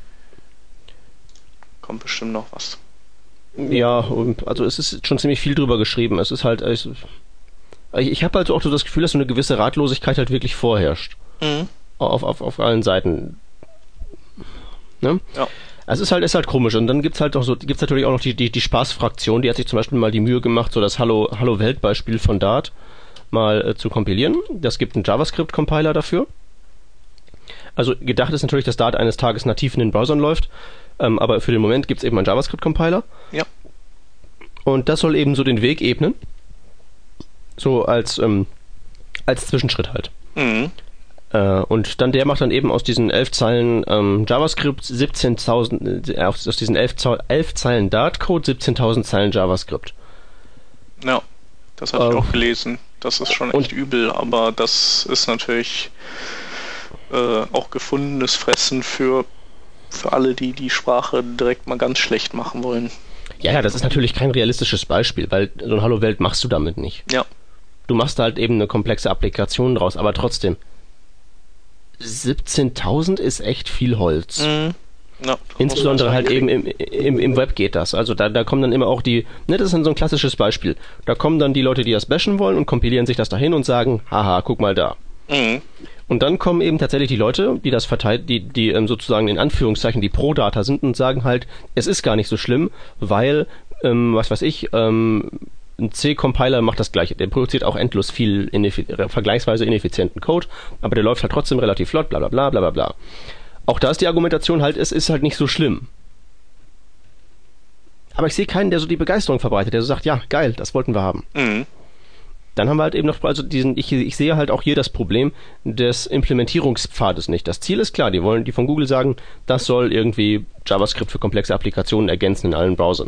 Kommt bestimmt noch was. Ja, und also es ist schon ziemlich viel drüber geschrieben. Es ist halt... Es, ich habe halt auch so das Gefühl, dass so eine gewisse Ratlosigkeit halt wirklich vorherrscht. Mhm. Auf, auf, auf allen Seiten. Ne? Ja. Es ist halt, ist halt komisch. Und dann gibt's halt auch so, gibt's natürlich auch noch die, die, die Spaßfraktion, die hat sich zum Beispiel mal die Mühe gemacht, so das Hallo, Hallo Welt-Beispiel von Dart mal äh, zu kompilieren. Das gibt einen JavaScript-Compiler dafür. Also gedacht ist natürlich, dass Dart eines Tages nativ in den Browsern läuft, ähm, aber für den Moment gibt's eben einen JavaScript-Compiler. Ja. Und das soll eben so den Weg ebnen. So als, ähm, als Zwischenschritt halt. Mhm. Äh, und dann der macht dann eben aus diesen elf Zeilen ähm, JavaScript siebzehntausend, äh, aus, aus diesen elf, elf Zeilen Dart-Code siebzehntausend Zeilen JavaScript. Ja, das habe ich Ähm, auch gelesen. Das ist schon echt übel, aber das ist natürlich äh, auch gefundenes Fressen für, für alle, die die Sprache direkt mal ganz schlecht machen wollen. Ja, ja, das ist natürlich kein realistisches Beispiel, weil so ein Hallo Welt machst du damit nicht. Ja. Du machst halt eben eine komplexe Applikation draus, aber trotzdem. siebzehntausend ist echt viel Holz. Mhm. Ja, Insbesondere halt eben im, im, im Web geht das. Also da, da kommen dann immer auch die, ne, das ist dann so ein klassisches Beispiel. Da kommen dann die Leute, die das bashen wollen und kompilieren sich das dahin und sagen, haha, guck mal da. Mhm. Und dann kommen eben tatsächlich die Leute, die das verteilt, die, die ähm, sozusagen in Anführungszeichen die Pro-Data sind und sagen halt, es ist gar nicht so schlimm, weil, ähm, was weiß ich, ähm, ein C-Compiler macht das gleiche. Der produziert auch endlos viel ineffi- vergleichsweise ineffizienten Code, aber der läuft halt trotzdem relativ flott, bla bla bla bla bla bla. Auch da ist die Argumentation halt, es ist halt nicht so schlimm. Aber ich sehe keinen, der so die Begeisterung verbreitet, der so sagt, ja, geil, das wollten wir haben. Mhm. Dann haben wir halt eben noch, also diesen, ich, ich sehe halt auch hier das Problem des Implementierungspfades nicht. Das Ziel ist klar, die wollen, die von Google sagen, das soll irgendwie JavaScript für komplexe Applikationen ergänzen in allen Browsern.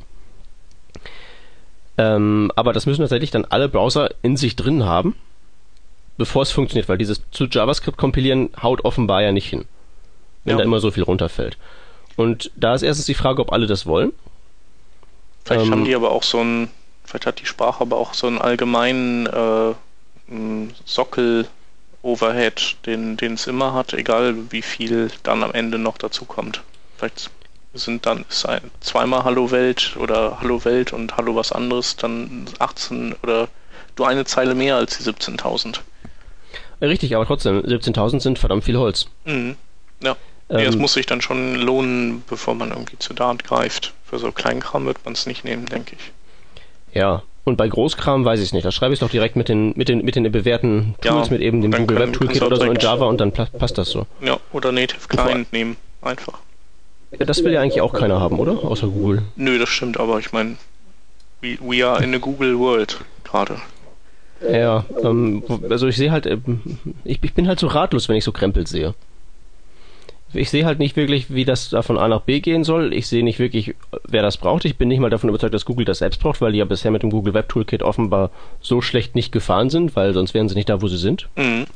Ähm, aber das müssen tatsächlich dann alle Browser in sich drin haben, bevor es funktioniert, weil dieses zu JavaScript kompilieren haut offenbar ja nicht hin, wenn Ja. da immer so viel runterfällt. Und da ist erstens die Frage, ob alle das wollen. Vielleicht Ähm, haben die aber auch so ein, vielleicht hat die Sprache aber auch so einen allgemeinen äh, m, Sockel-Overhead, den den es immer hat, egal wie viel dann am Ende noch dazu kommt. Vielleicht sind dann ist ein, zweimal Hallo Welt oder Hallo Welt und Hallo was anderes, dann achtzehn oder nur eine Zeile mehr als die siebzehntausend. Richtig, aber trotzdem, siebzehntausend sind verdammt viel Holz. Mhm. Ja. Nee, es Ähm, muss sich dann schon lohnen, bevor man irgendwie zu Dart greift. Für so Kleinkram wird man es nicht nehmen, denke ich. Ja, und bei Großkram weiß ich es nicht. Da schreibe ich es doch direkt mit den, mit den, mit den bewährten Tools, Ja, mit eben dem dann Google können- Web Toolkit kannst du oder so in direkt- Java und dann pla- passt das so. Ja, oder Native Client nehmen, einfach. Ja, das will ja eigentlich auch keiner haben, oder? Außer Google. Nö, das stimmt, aber ich meine, we, we are in a Google World gerade. Ja, ähm, wo- also ich sehe halt, ähm, ich, ich bin halt so ratlos, wenn ich so Krempel sehe. Ich sehe halt nicht wirklich, wie das da von A nach B gehen soll. Ich sehe nicht wirklich, wer das braucht. Ich bin nicht mal davon überzeugt, dass Google das selbst braucht, weil die ja bisher mit dem Google Web Toolkit offenbar so schlecht nicht gefahren sind, weil sonst wären sie nicht da, wo sie sind. Mhm.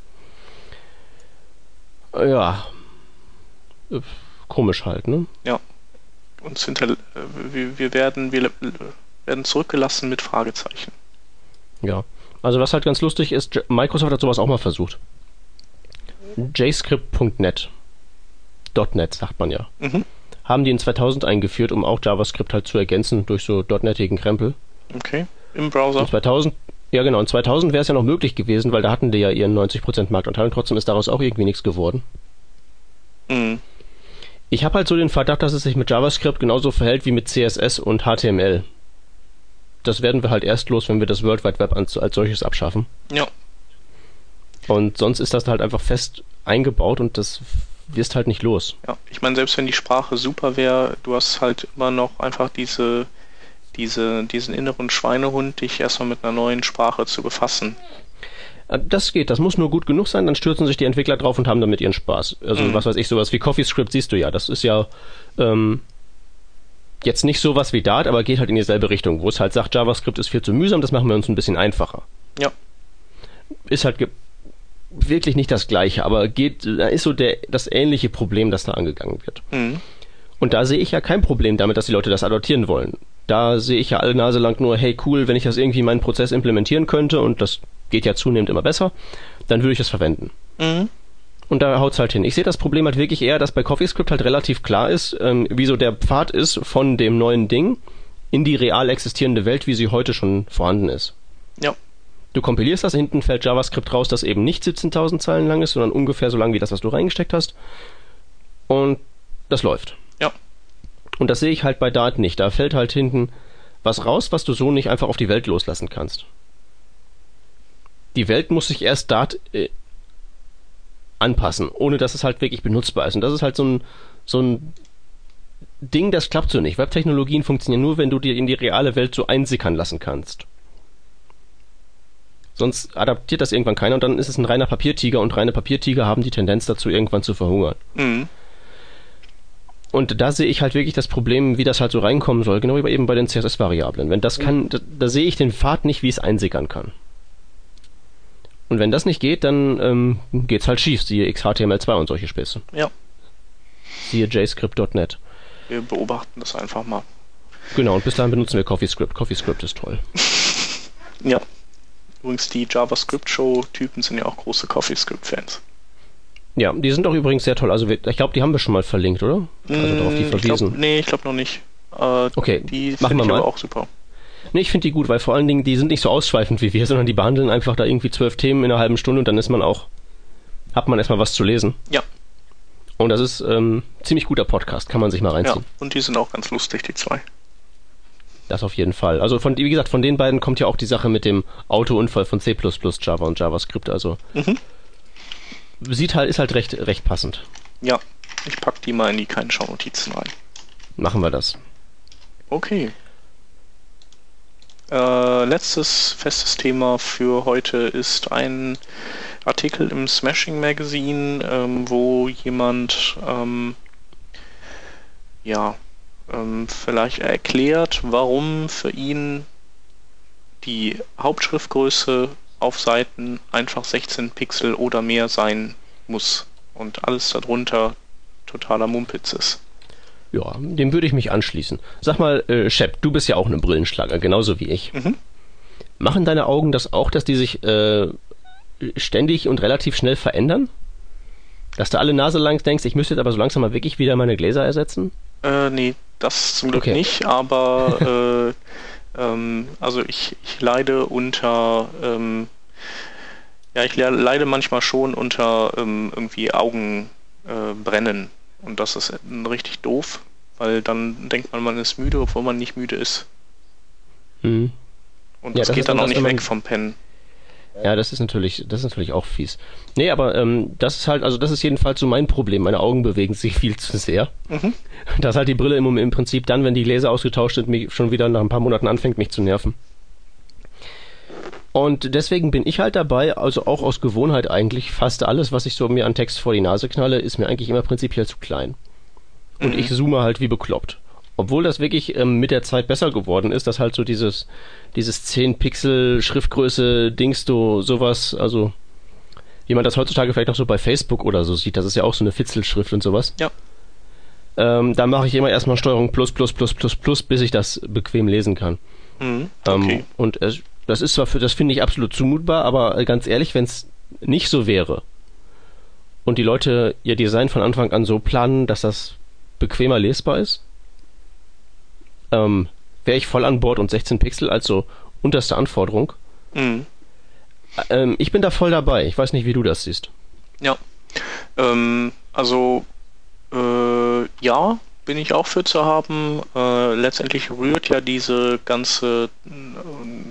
Ja. Äh, Komisch halt, ne? Uns hinter, äh, wir, wir werden wir werden zurückgelassen mit Fragezeichen. Ja. Also was halt ganz lustig ist, J- Microsoft hat sowas auch mal versucht. JScript Punkt net. .net sagt man ja. Mhm. Haben die in zweitausend eingeführt, um auch JavaScript halt zu ergänzen durch so .netigen Krempel. Okay. Im Browser. In zweitausend, ja genau, in zweitausend wäre es ja noch möglich gewesen, weil da hatten die ja ihren neunzig Prozent Marktanteil und trotzdem ist daraus auch irgendwie nichts geworden. Mhm. Ich habe halt so den Verdacht, dass es sich mit JavaScript genauso verhält wie mit C S S und H T M L. das werden wir halt erst los, wenn wir das World Wide Web als, als solches abschaffen. Ja. Und sonst ist das halt einfach fest eingebaut und das wirst halt nicht los. Ja, ich meine, selbst wenn die Sprache super wäre, du hast halt immer noch einfach diese, diese, diesen inneren Schweinehund, dich erstmal mit einer neuen Sprache zu befassen. Das geht, das muss nur gut genug sein, dann stürzen sich die Entwickler drauf und haben damit ihren Spaß. Also mhm. was weiß ich, sowas wie CoffeeScript siehst du ja, das ist ja ähm, jetzt nicht sowas wie Dart, aber geht halt in dieselbe Richtung, wo es halt sagt, JavaScript ist viel zu mühsam, das machen wir uns ein bisschen einfacher. Ja. Ist halt ge- wirklich nicht das Gleiche, aber geht, da ist so der, das ähnliche Problem, das da angegangen wird. Mhm. Und da sehe ich ja kein Problem damit, dass die Leute das adoptieren wollen. Da sehe ich ja alle Nase lang nur, hey cool, wenn ich das irgendwie in meinen Prozess implementieren könnte, und das geht ja zunehmend immer besser, dann würde ich das verwenden. Mhm. Und da haut's halt hin. Ich sehe das Problem halt wirklich eher, dass bei CoffeeScript halt relativ klar ist, ähm, wie so der Pfad ist von dem neuen Ding in die real existierende Welt, wie sie heute schon vorhanden ist. Ja. Du kompilierst das, hinten fällt JavaScript raus, das eben nicht siebzehntausend Zeilen lang ist, sondern ungefähr so lang wie das, was du reingesteckt hast. Und das läuft. Ja. Und das sehe ich halt bei Dart nicht. Da fällt halt hinten was raus, was du so nicht einfach auf die Welt loslassen kannst. Die Welt muss sich erst Dart äh, anpassen, ohne dass es halt wirklich benutzbar ist. Und das ist halt so ein, so ein Ding, das klappt so nicht. Webtechnologien funktionieren nur, wenn du dir in die reale Welt so einsickern lassen kannst. Sonst adaptiert das irgendwann keiner und dann ist es ein reiner Papiertiger und reine Papiertiger haben die Tendenz dazu, irgendwann zu verhungern. Mhm. Und da sehe ich halt wirklich das Problem, wie das halt so reinkommen soll, genau wie eben bei den C S S-Variablen. Wenn das kann, da, da sehe ich den Pfad nicht, wie es einsickern kann. Und wenn das nicht geht, dann ähm, geht's halt schief. Siehe X H T M L zwei und solche Späße. Ja. Siehe JScript Punkt net. Wir beobachten das einfach mal. Genau, und bis dahin benutzen wir CoffeeScript. CoffeeScript ist toll. Ja. Übrigens, die JavaScript-Show-Typen sind ja auch große CoffeeScript-Fans. Ja, die sind auch übrigens sehr toll. Also wir, ich glaube, die haben wir schon mal verlinkt, oder? Also mmh, darauf die verwiesen. Glaub, nee, ich glaube noch nicht. Äh, okay, die machen wir ich mal. aber auch super. Nee, ich finde die gut, weil vor allen Dingen, die sind nicht so ausschweifend wie wir, sondern die behandeln einfach da irgendwie zwölf Themen in einer halben Stunde und dann ist man auch, hat man erstmal was zu lesen. Ja. Und das ist ähm, ziemlich guter Podcast, kann man sich mal reinziehen. Ja, und die sind auch ganz lustig, die zwei. Das auf jeden Fall. Also von, wie gesagt, von den beiden kommt ja auch die Sache mit dem Autounfall von C plus plus, Java und JavaScript, also mhm. sieht halt, ist halt recht, recht passend. Ja, ich pack die mal in die kleinen Schaunotizen rein. Machen wir das. Okay. Äh, letztes festes Thema für heute ist ein Artikel im Smashing Magazine, ähm, wo jemand ähm, ja ähm, vielleicht erklärt, warum für ihn die Hauptschriftgröße auf Seiten einfach sechzehn Pixel oder mehr sein muss und alles darunter totaler Mumpitz ist. Ja, dem würde ich mich anschließen. Sag mal, äh, Shep, du bist ja auch eine Brillenschlager, genauso wie ich. Mhm. Machen deine Augen das auch, dass die sich äh, ständig und relativ schnell verändern? Dass du alle Nase lang denkst, ich müsste jetzt aber so langsam mal wirklich wieder meine Gläser ersetzen? Äh, nee, das zum Glück okay. nicht, aber äh, ähm, also ich, ich leide unter ähm, ja, ich leide manchmal schon unter ähm, irgendwie Augenbrennen. Äh, Und das ist richtig doof, weil dann denkt man, man ist müde, obwohl man nicht müde ist. Mhm. Und ja, das, das geht dann auch das, nicht man, weg vom Pennen. Ja, das ist natürlich, das ist natürlich auch fies. Nee, aber ähm, das ist halt, also das ist jedenfalls so mein Problem. Meine Augen bewegen sich viel zu sehr. Mhm. Dass halt die Brille im, im Prinzip dann, wenn die Gläser ausgetauscht sind, mich schon wieder nach ein paar Monaten anfängt, mich zu nerven. Und deswegen bin ich halt dabei, also auch aus Gewohnheit eigentlich, fast alles, was ich so mir an Text vor die Nase knalle, ist mir eigentlich immer prinzipiell zu klein. Und mhm. ich zoome halt wie bekloppt. Obwohl das wirklich ähm, mit der Zeit besser geworden ist, dass halt so dieses, dieses zehn Pixel Schriftgröße Dings, du sowas, also wie man das heutzutage vielleicht auch so bei Facebook oder so sieht, das ist ja auch so eine Fitzelschrift und sowas. Ja. Ähm, da mache ich immer erstmal Steuerung plus, plus, plus, plus, plus, bis ich das bequem lesen kann. Mhm. Okay. Ähm, und es, das ist zwar für, das finde ich absolut zumutbar, aber ganz ehrlich, wenn es nicht so wäre und die Leute ihr Design von Anfang an so planen, dass das bequemer lesbar ist, ähm, wäre ich voll an Bord und sechzehn Pixel als so unterste Anforderung. Mhm. Ähm, ich bin da voll dabei. Ich weiß nicht, wie du das siehst. Ja. Ähm, also äh, ja, bin ich auch für zu haben. Äh, letztendlich rührt ja diese ganze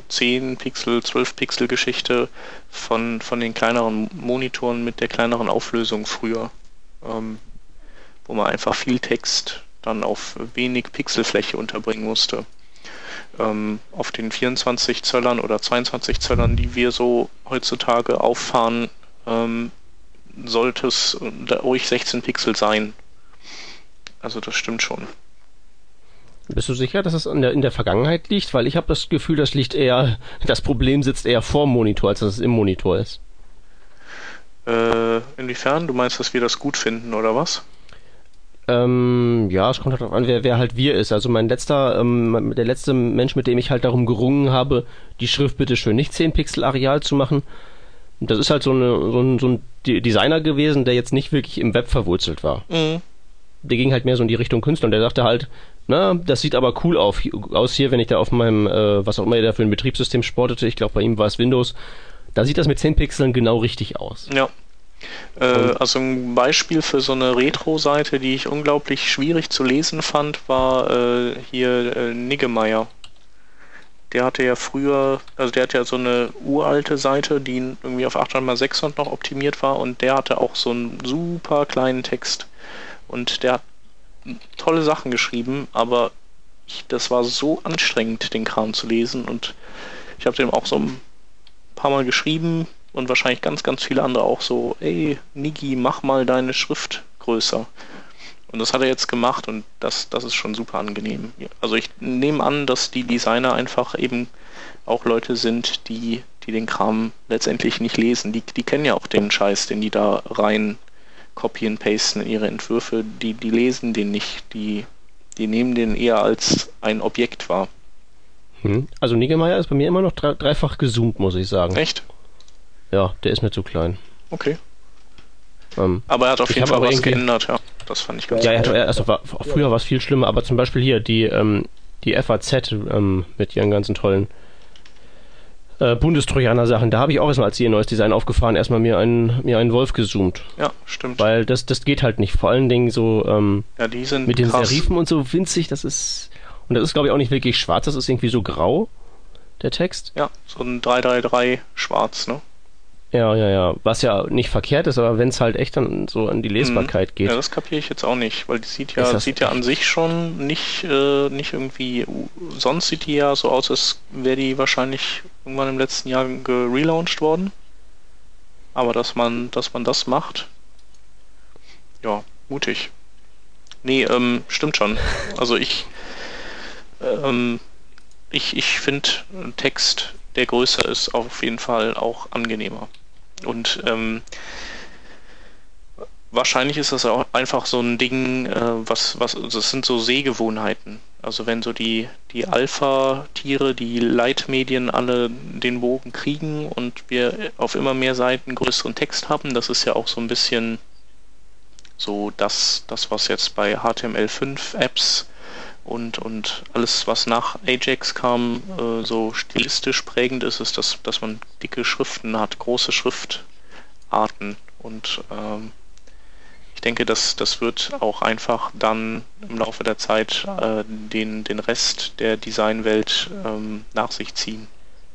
zehn Pixel, zwölf Pixel Geschichte von, von den kleineren Monitoren mit der kleineren Auflösung früher, ähm, wo man einfach viel Text dann auf wenig Pixelfläche unterbringen musste. Ähm, auf den vierundzwanzig Zöllern oder zweiundzwanzig Zöllern, die wir so heutzutage auffahren, ähm, sollte es ruhig sechzehn Pixel sein. Also das stimmt schon. Bist du sicher, dass es in der, in der Vergangenheit liegt? Weil ich habe das Gefühl, das liegt eher, das Problem sitzt eher vorm Monitor, als dass es im Monitor ist. Äh, inwiefern? Du meinst, dass wir das gut finden, oder was? Ähm, ja, es kommt halt darauf an, wer, wer halt wir ist. Also mein letzter, ähm, der letzte Mensch, mit dem ich halt darum gerungen habe, die Schrift bitte schön nicht zehn Pixel Areal zu machen. Das ist halt so, eine, so, ein, so ein Designer gewesen, der jetzt nicht wirklich im Web verwurzelt war. Mhm. Der ging halt mehr so in die Richtung Künstler und der dachte halt, na, das sieht aber cool auf, aus hier, wenn ich da auf meinem, äh, was auch immer er da für ein Betriebssystem sportete, ich glaube bei ihm war es Windows, da sieht das mit zehn Pixeln genau richtig aus. Ja. Äh, also ein Beispiel für so eine Retro-Seite, die ich unglaublich schwierig zu lesen fand, war äh, hier äh, Niggemeier. Der hatte ja früher, also der hat ja so eine uralte Seite, die irgendwie auf achthundert mal sechshundert noch optimiert war, und der hatte auch so einen super kleinen Text. Und der hat tolle Sachen geschrieben, aber ich, das war so anstrengend, den Kram zu lesen, und ich habe dem auch so ein paar Mal geschrieben und wahrscheinlich ganz, ganz viele andere auch so, ey, Niggi, mach mal deine Schrift größer. Und das hat er jetzt gemacht, und das, das ist schon super angenehm. Also ich nehme an, dass die Designer einfach eben auch Leute sind, die, die den Kram letztendlich nicht lesen. Die, die kennen ja auch den Scheiß, den die da rein copy and pasten in ihre Entwürfe. Die, die lesen den nicht. Die, die nehmen den eher als ein Objekt wahr. Hm. Also Niggemeier ist bei mir immer noch dre- dreifach gezoomt, muss ich sagen. Echt? Ja, der ist mir zu klein. Okay. Ähm, aber er hat auf jeden Fall was irgendwie... geändert, ja. Das fand ich ganz Ja, gut. Ja, also war, früher war es viel schlimmer, aber zum Beispiel hier die, ähm, die F A Z ähm, mit ihren ganzen tollen äh, Bundestrojaner-Sachen, da habe ich auch erstmal, als sie ihr neues Design aufgefahren, erstmal mir einen, mir einen Wolf gezoomt. Ja, stimmt. Weil das, das geht halt nicht. Vor allen Dingen so ähm, ja, die sind mit den krass. Serifen und so winzig, das ist... Und das ist, glaube ich, auch nicht wirklich schwarz, das ist irgendwie so grau, der Text. Ja, so ein drei drei drei schwarz, ne? Ja, ja, ja. Was ja nicht verkehrt ist, aber wenn es halt echt dann so an die Lesbarkeit geht. Ja, das kapiere ich jetzt auch nicht, weil die sieht ja, das sieht ja an sich schon nicht, äh, nicht irgendwie, sonst sieht die ja so aus, als wäre die wahrscheinlich irgendwann im letzten Jahr gerelauncht worden. Aber dass man, dass man das macht, ja, mutig. Nee, ähm, stimmt schon. Also ich, ähm, ich, ich finde Text, der größer ist, auf jeden Fall auch angenehmer. Und ähm, wahrscheinlich ist das auch einfach so ein Ding, äh, was, was, das sind so Sehgewohnheiten. Also wenn so die, die Alpha-Tiere, die Leitmedien alle den Bogen kriegen und wir auf immer mehr Seiten größeren Text haben, das ist ja auch so ein bisschen so das, das was jetzt bei H T M L fünf Apps und, und alles, was nach Ajax kam, äh, so stilistisch prägend ist, ist, dass, dass man dicke Schriften hat, große Schriftarten. Und ähm, ich denke, dass das wird auch einfach dann im Laufe der Zeit äh, den, den Rest der Designwelt ähm, nach sich ziehen.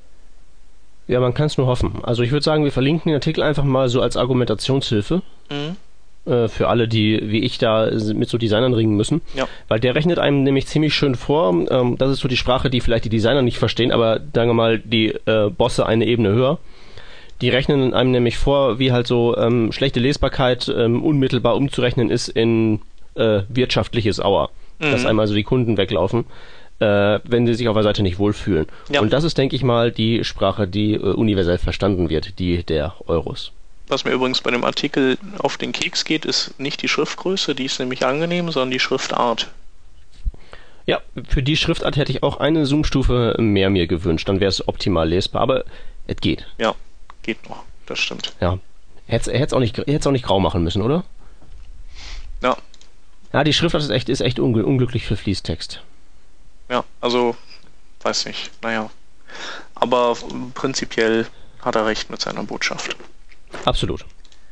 Ja, man kann es nur hoffen. Also ich würde sagen, wir verlinken den Artikel einfach mal so als Argumentationshilfe. Mhm. Für alle, die wie ich da mit so Designern ringen müssen. Ja. Weil der rechnet einem nämlich ziemlich schön vor. Ähm, das ist so die Sprache, die vielleicht die Designer nicht verstehen, aber sagen wir mal, die äh, Bosse eine Ebene höher. Die rechnen einem nämlich vor, wie halt so ähm, schlechte Lesbarkeit ähm, unmittelbar umzurechnen ist in äh, wirtschaftliches Auer. Mhm. Dass einmal so die Kunden weglaufen, äh, wenn sie sich auf der Seite nicht wohlfühlen. Ja. Und das ist, denke ich mal, die Sprache, die äh, universell verstanden wird, die der Euros. Was mir übrigens bei dem Artikel auf den Keks geht, ist nicht die Schriftgröße, die ist nämlich angenehm, sondern die Schriftart. Ja, für die Schriftart hätte ich auch eine Zoom-Stufe mehr mir gewünscht, dann wäre es optimal lesbar, aber es geht. Ja, geht noch, das stimmt. Ja, hätte es auch, auch nicht grau machen müssen, oder? Ja. Ja, die Schriftart ist echt, ist echt ungl- unglücklich für Fließtext. Ja, also, weiß nicht, naja. Aber prinzipiell hat er recht mit seiner Botschaft. Absolut.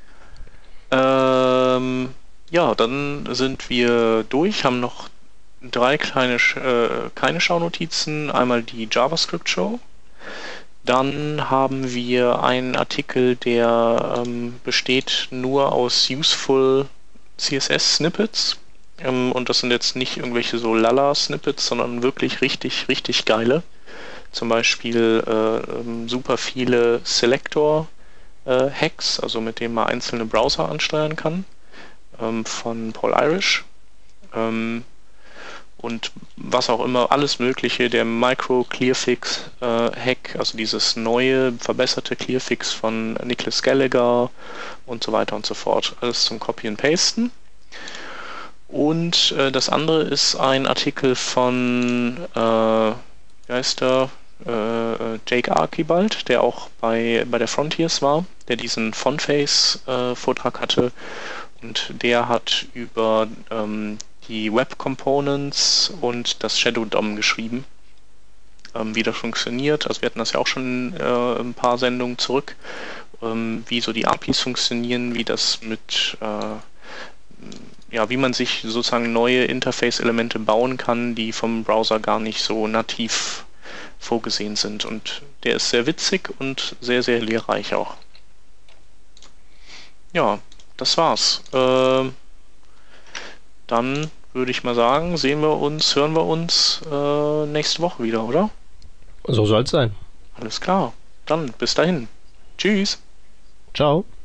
Ähm, ja, dann sind wir durch, haben noch drei kleine, äh, keine Schaunotizen. Einmal die JavaScript-Show. Dann haben wir einen Artikel, der ähm, besteht nur aus useful C S S-Snippets. Ähm, und das sind jetzt nicht irgendwelche so Lala-Snippets, sondern wirklich richtig, richtig geile. Zum Beispiel äh, ähm, super viele Selector-Hacks, also mit denen man einzelne Browser ansteuern kann, ähm, von Paul Irish. Ähm, und was auch immer, alles Mögliche, der Micro Clearfix äh, Hack, also dieses neue, verbesserte Clearfix von Nicholas Gallagher und so weiter und so fort. Alles zum Copy and Pasten. Und äh, das andere ist ein Artikel von, äh, wie heißt der? Äh, Jake Archibald, der auch bei, bei der Frontiers war, der diesen Fontface-Vortrag äh, hatte. Und der hat über ähm, die Web Components und das Shadow D O M geschrieben, ähm, wie das funktioniert. Also wir hatten das ja auch schon äh, ein paar Sendungen zurück, ähm, wie so die A P Is funktionieren, wie das mit, äh, ja, wie man sich sozusagen neue Interface-Elemente bauen kann, die vom Browser gar nicht so nativ vorgesehen sind. Und der ist sehr witzig und sehr, sehr lehrreich auch. Ja, das war's. Äh, dann würde ich mal sagen, sehen wir uns, hören wir uns äh, nächste Woche wieder, oder? So soll es sein. Alles klar. Dann bis dahin. Tschüss. Ciao.